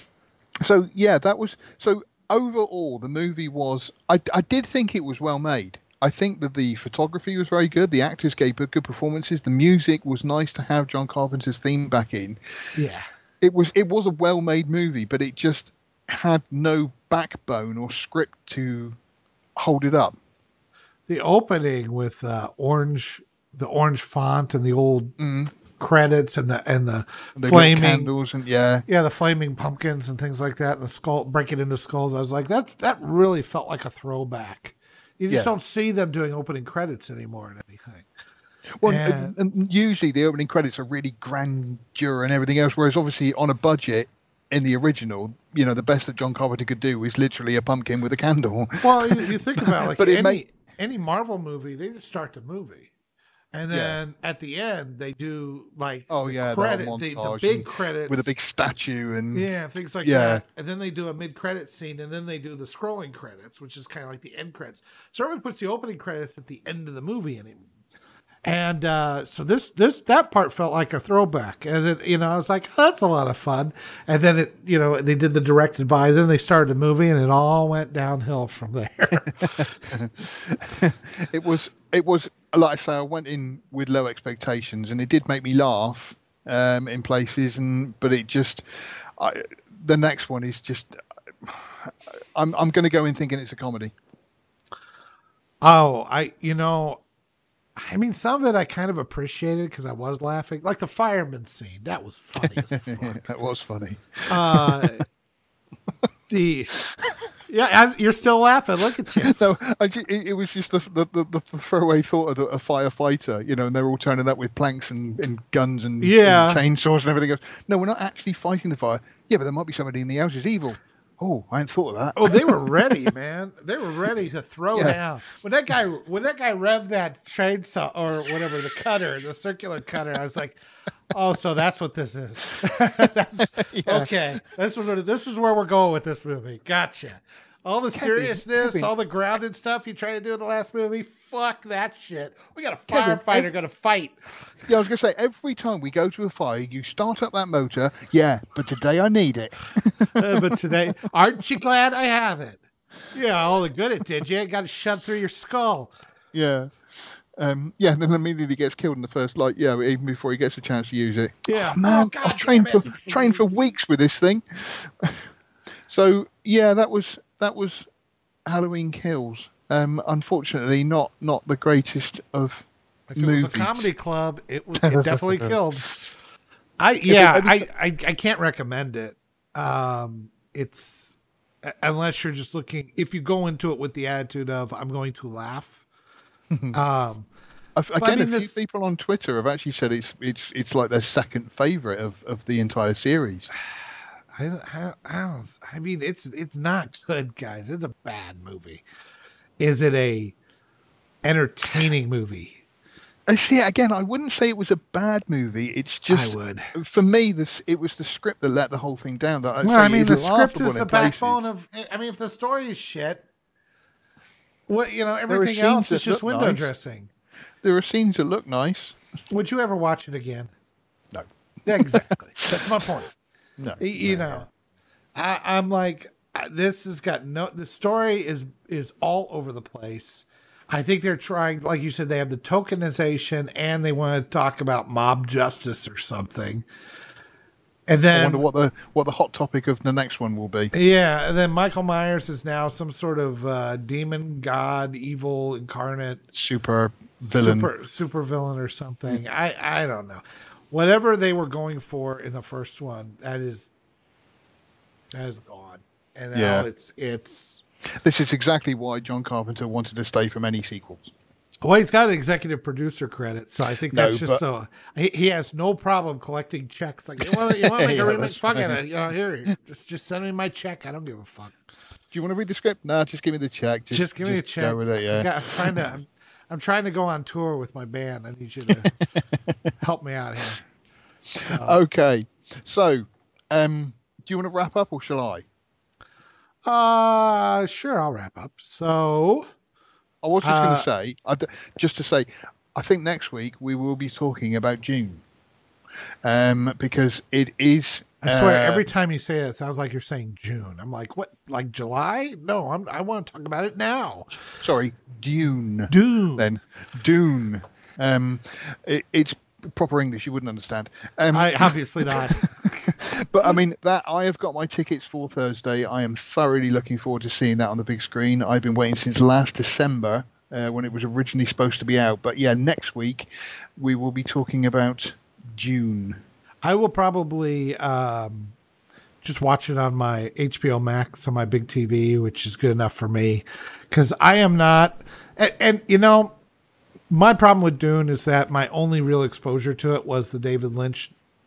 so yeah, that was so. Overall, the movie was. I, I did think it was well made. I think that the photography was very good. The actors gave good performances. The music was nice to have John Carpenter's theme back in. yeah. It was it was a well made movie, but it just had no backbone or script to hold it up. The opening with uh, orange, the orange font and the old Mm. credits and the and the, The flaming candles and yeah, yeah, the flaming pumpkins and things like that, and the skull breaking into skulls. I was like, that that really felt like a throwback. You just Yeah. don't see them doing opening credits anymore in anything. well, And- and, and usually the opening credits are really grandeur and everything else. Whereas obviously on a budget in the original, you know, the best that John Carpenter could do is literally a pumpkin with a candle. Well, you, you think about it, like But it any may- any Marvel movie, they just start the movie, and then at the end they do like Oh the yeah, the credit, whole the, the montage big and- credits with a big statue and yeah, things like Yeah. that. And then they do a mid-credit scene, and then they do the scrolling credits, which is kind of like the end credits. So everyone puts the opening credits at the end of the movie anymore. And uh, so this this that part felt like a throwback, and then you know I was like, oh, that's a lot of fun. And then it you know they did the directed by, then they started the movie, and it all went downhill from there. it was it was like I say, I went in with low expectations, and it did make me laugh um, in places, and but it just I, the next one is just I'm I'm going to go in thinking it's a comedy. Oh, I you know. I mean, some of it I kind of appreciated because I was laughing. Like the fireman scene, that was funny as fuck. That was funny. Uh, the yeah, I, you're still laughing. Look at you. No, I ju- it, it was just the, the, the, the throwaway thought of the, a firefighter, you know, and they're all turning up with planks and, and guns and, Yeah. and chainsaws and everything else. No, we're not actually fighting the fire. Yeah, but there might be somebody in the house who's evil. Oh, I hadn't thought of that. Oh, they were ready, man. They were ready to throw Yeah. down. When that guy when that guy revved that chainsaw or whatever, the cutter, the circular cutter, I was like, oh, so that's what this is. That's, Yeah. Okay, this is this is where we're going with this movie. Gotcha. All the seriousness, Kevin. all the grounded stuff you tried to do in the last movie, fuck that shit. We got a Kevin, firefighter ev- going to fight. Yeah, I was going to say, every time we go to a fire, you start up that motor. Yeah, but today I need it. Uh, but today, aren't you glad I have it? Yeah, all the good it did you. It got it shoved through your skull. Yeah. Um, yeah, and then immediately gets killed in the first, like, yeah, even before he gets a chance to use it. Yeah. Oh, man, Oh, God I've trained damn for it. trained for weeks with this thing. So yeah, that was that was Halloween Kills. Um, unfortunately, not not the greatest of If it movies. was a comedy club, it was it definitely killed. I yeah, every- I, I I can't recommend it. Um, it's unless you're just looking. If you go into it with the attitude of I'm going to laugh. Um, I've, I again, mean, a few this- people on Twitter have actually said it's it's it's like their second favorite of, of the entire series. I, I, I, I mean, it's it's not good, guys. It's a bad movie. Is it a entertaining movie? I see it again. I wouldn't say it was a bad movie. It's just I would. for me, this it was the script that let the whole thing down. That I'd Well, say I mean, is the script laughable is the in places. backbone of. I mean, if the story is shit, what you know, are everything scenes else that is just look window nice. dressing. There are scenes that look nice. Would you ever watch it again? No, Yeah, exactly. That's my point. no. Y- You no, know, I, I'm like, uh, this has got no. The story is is all over the place. I think they're trying, like you said, they have the tokenization and they want to talk about mob justice or something. And then I wonder what the what the hot topic of the next one will be. yeah, and then Michael Myers is now some sort of uh, demon, god, evil incarnate, Super villain. super super villain or something. I I don't know. Whatever they were going for in the first one, that is that is gone, and now Yeah. it's it's. This is exactly why John Carpenter wanted to stay from any sequels. Well, he's got an executive producer credit, so I think No, that's just but- so he, he has no problem collecting checks. Like, you want, you want to make Yeah, a remake? that's Fuck right. it, you know, here, just just send me my check. I don't give a fuck. Do you want to read the script? No, just give me the check. Just, Just, give me a check. Go with it, yeah. I got- I'm trying to. I'm, I'm trying to go on tour with my band. I need you to help me out here. So, Okay. So, um, do you want to wrap up or shall I? uh, sure, I'll wrap up. So, I was just going Uh, to say, I d- just to say, I think next week we will be talking about June, um, because it is. I swear, uh, every time you say it, it sounds like you're saying June. I'm like, what? Like July? No, I'm. I want to talk about it now. Sorry, Dune. Dune. Then Dune. Um, it, it's proper English. You wouldn't understand. Um, I obviously not. But I mean that I have got my tickets for Thursday. I am thoroughly looking forward to seeing that on the big screen. I've been waiting since last December uh, when it was originally supposed to be out. But yeah, next week we will be talking about June. I will probably um, just watch it on my H B O Max on my big T V, which is good enough for me because I am not. And, and you know, my problem with Dune is that my only real exposure to it was the David Lynch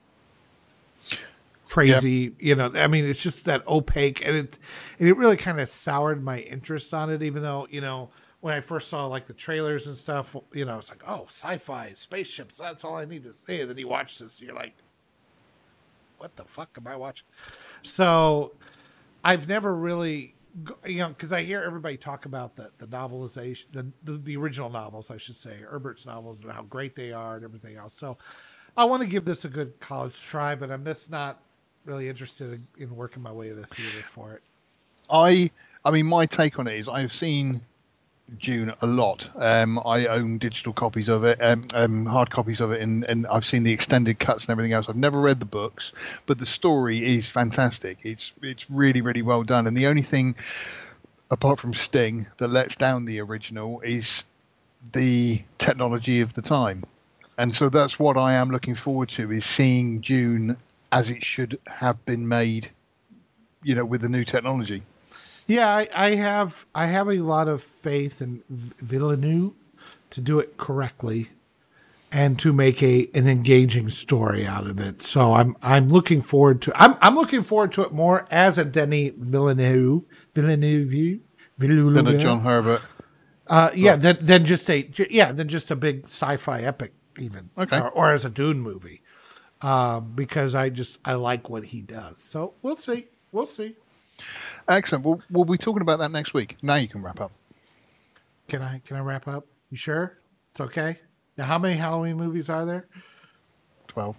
crazy. You know, I mean, it's just that opaque, and it and it really kind of soured my interest on it. Even though you know, when I first saw like the trailers and stuff, you know, it's like, oh, sci-fi, spaceships. That's all I need to see. And then you watch this, and you're like, what the fuck am I watching? So I've never really, you know, because I hear everybody talk about the, the novelization, the, the the original novels, I should say, Herbert's novels, and how great they are and everything else. So I want to give this a good college try, but I'm just not really interested in, in working my way to the theater for it. I I mean my take on it is I've seen June a lot. Um, I own digital copies of it, um, um, hard copies of it, and, and I've seen the extended cuts and everything else. I've never read the books, but the story is fantastic. It's it's really really well done. And the only thing, apart from Sting, that lets down the original is the technology of the time. And so that's what I am looking forward to, is seeing June as it should have been made, you know, with the new technology. Yeah, I, I have I have a lot of faith in V- Villeneuve to do it correctly and to make a an engaging story out of it. So I'm I'm looking forward to I'm I'm looking forward to it more as a Denis Villeneuve Villeneuve Villeneuve Than a John Herbert. Uh, yeah, than than just a ju- yeah than just a big sci-fi epic even, Okay. or, or as a Dune movie, um, because I just I like what he does. So we'll see, we'll see. Excellent. We'll, we'll be talking about that next week. Now you can wrap up. Can I can I wrap up? You sure? It's okay. Now, how many Halloween movies are there? twelve.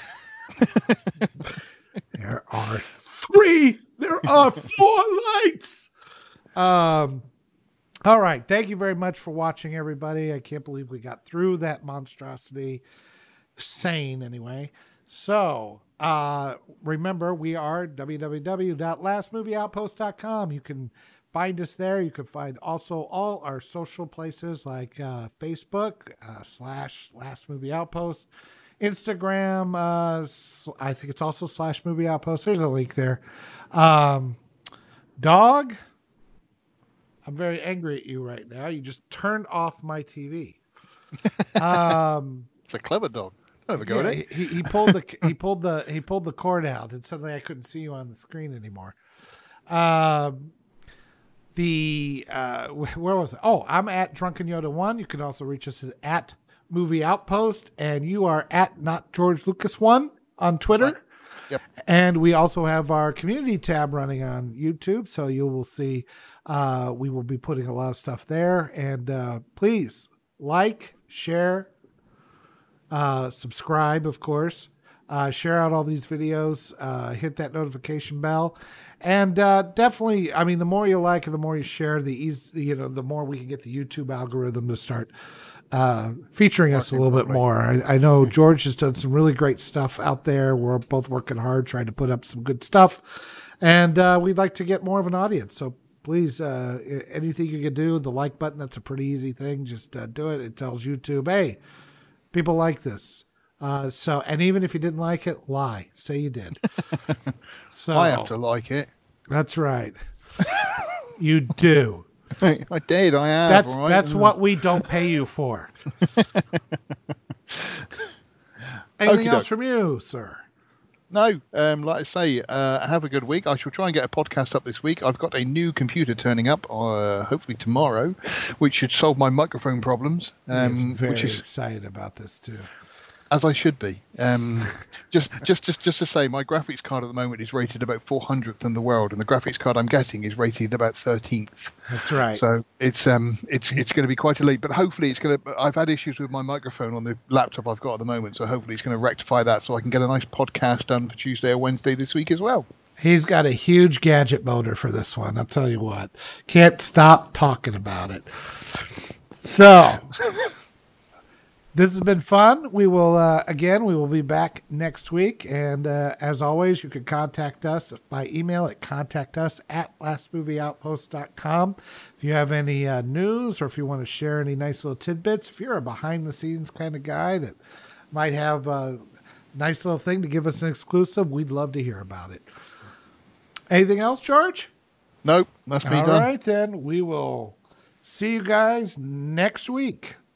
There are three. There are four lights. Um. All right. Thank you very much for watching, everybody. I can't believe we got through that monstrosity. Sane, anyway. So, uh, remember, we are w w w dot last movie outpost dot com. You can find us there. You can find also all our social places like uh, Facebook uh, slash Last Movie Outpost, Instagram. Uh, s- I think it's also slash Movie Outpost. There's a link there. Um, dog, I'm very angry at you right now. You just turned off my T V. Um. It's a clever dog. Have a go Yeah, at it. he, he pulled the he pulled the he pulled the cord out, and suddenly I couldn't see you on the screen anymore. Um, the uh, wh- where was it? Oh, I'm at Drunken Yoda One. You can also reach us at, at Movie Outpost, and you are at Not George Lucas One on Twitter. Right. Yep. And we also have our community tab running on YouTube, so you will see uh, we will be putting a lot of stuff there. And uh, please like, share, uh, subscribe, of course. Uh, share out all these videos. Uh, hit that notification bell, and uh, definitely, I mean, the more you like and the more you share, the easy, you know, the more we can get the YouTube algorithm to start uh, featuring us a little bit more. I, I know George has done some really great stuff out there. We're both working hard trying to put up some good stuff, and uh, we'd like to get more of an audience. So please, uh, anything you can do, the like button, that's a pretty easy thing. Just uh, do it. It tells YouTube, hey, people like this. Uh, so, and even if you didn't like it, lie. Say you did. So I have to like it. That's right. You do. I did. I have. That's right? that's what we don't pay you for. Anything Okey-doke. else from you, sir? No, um, like I say, uh, have a good week. I shall try and get a podcast up this week. I've got a new computer turning up, uh, hopefully tomorrow, which should solve my microphone problems. Um, He's very which is, excited about this too. as I should be. Um, just, just, just, just to say, my graphics card at the moment is rated about four hundredth in the world, and the graphics card I'm getting is rated about thirteenth. That's right. So it's um, it's it's going to be quite a leap, but hopefully it's going to. I've had issues with my microphone on the laptop I've got at the moment, so hopefully it's going to rectify that, so I can get a nice podcast done for Tuesday or Wednesday this week as well. He's got a huge gadget motor for this one. I'll tell you what. Can't stop talking about it. So this has been fun. We will, uh, again, we will be back next week. And uh, as always, you can contact us by email at contact us at last movie outpost dot com. If you have any uh, news or if you want to share any nice little tidbits, if you're a behind-the-scenes kind of guy that might have a nice little thing to give us an exclusive, we'd love to hear about it. Anything else, George? Nope, that's me All done. right, then. We will see you guys next week.